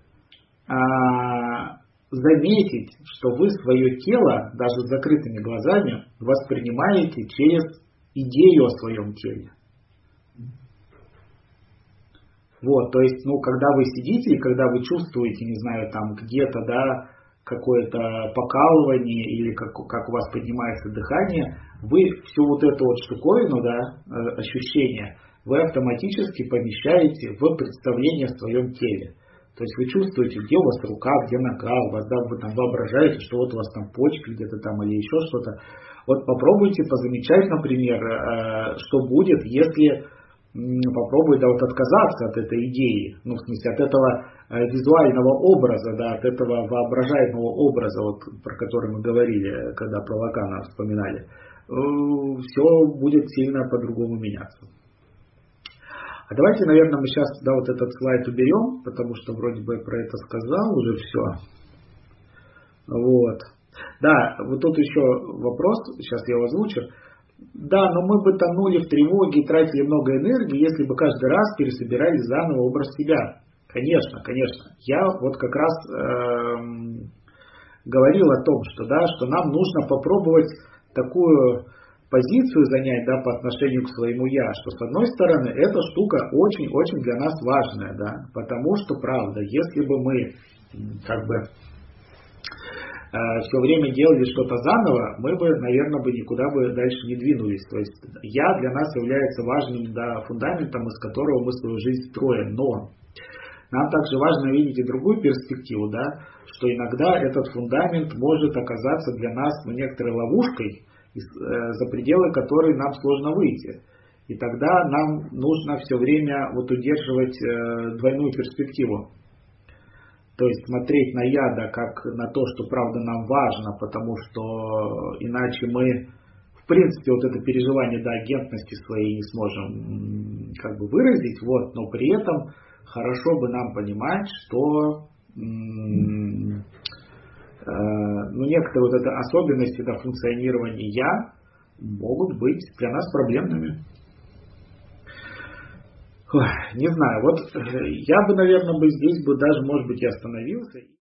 заметить, что вы свое тело, даже с закрытыми глазами, воспринимаете через идею о своем теле. Вот, то есть, когда вы сидите и когда вы чувствуете, не знаю, там где-то, да, какое-то покалывание или как у вас поднимается дыхание, вы всю вот эту вот штуковину, да, ощущение, вы автоматически помещаете в представление в своем теле. То есть вы чувствуете, где у вас рука, где нога, у вас, да, вы там воображаете, что вот у вас там почки где-то там или еще что-то. Вот попробуйте позамечать, например, что будет, если попробовать отказаться от этой идеи, в смысле от этого визуального образа, да, от этого воображаемого образа, про который мы говорили, когда про Лакана вспоминали. Все будет сильно по-другому меняться. А давайте, наверное, мы сейчас этот слайд уберем, потому что вроде бы про это сказал уже все. Вот. Да, вот тут еще вопрос, сейчас я его озвучу. Да, но мы бы тонули в тревоге и тратили много энергии, если бы каждый раз пересобирали заново образ себя. Конечно, конечно. Я как раз говорил о том, что нам нужно попробовать такую позицию занять, да, по отношению к своему «я», что с одной стороны эта штука очень-очень для нас важная, да, потому что, правда, если бы мы все время делали что-то заново, мы бы, наверное, никуда бы дальше не двинулись. То есть «я» для нас является важным, да, фундаментом, из которого мы свою жизнь строим. Но нам также важно видеть и другую перспективу, да, что иногда этот фундамент может оказаться для нас некоторой ловушкой, за пределы которой нам сложно выйти. И тогда нам нужно все время удерживать двойную перспективу. То есть смотреть на «я», да, как на то, что правда нам важно, потому что иначе мы, в принципе, это переживание, да, агентности своей не сможем выразить, но при этом хорошо бы нам понимать, что некоторые особенности, да, функционирования «я» могут быть для нас проблемными. Не знаю, я бы, наверное, здесь даже, может быть, и остановился.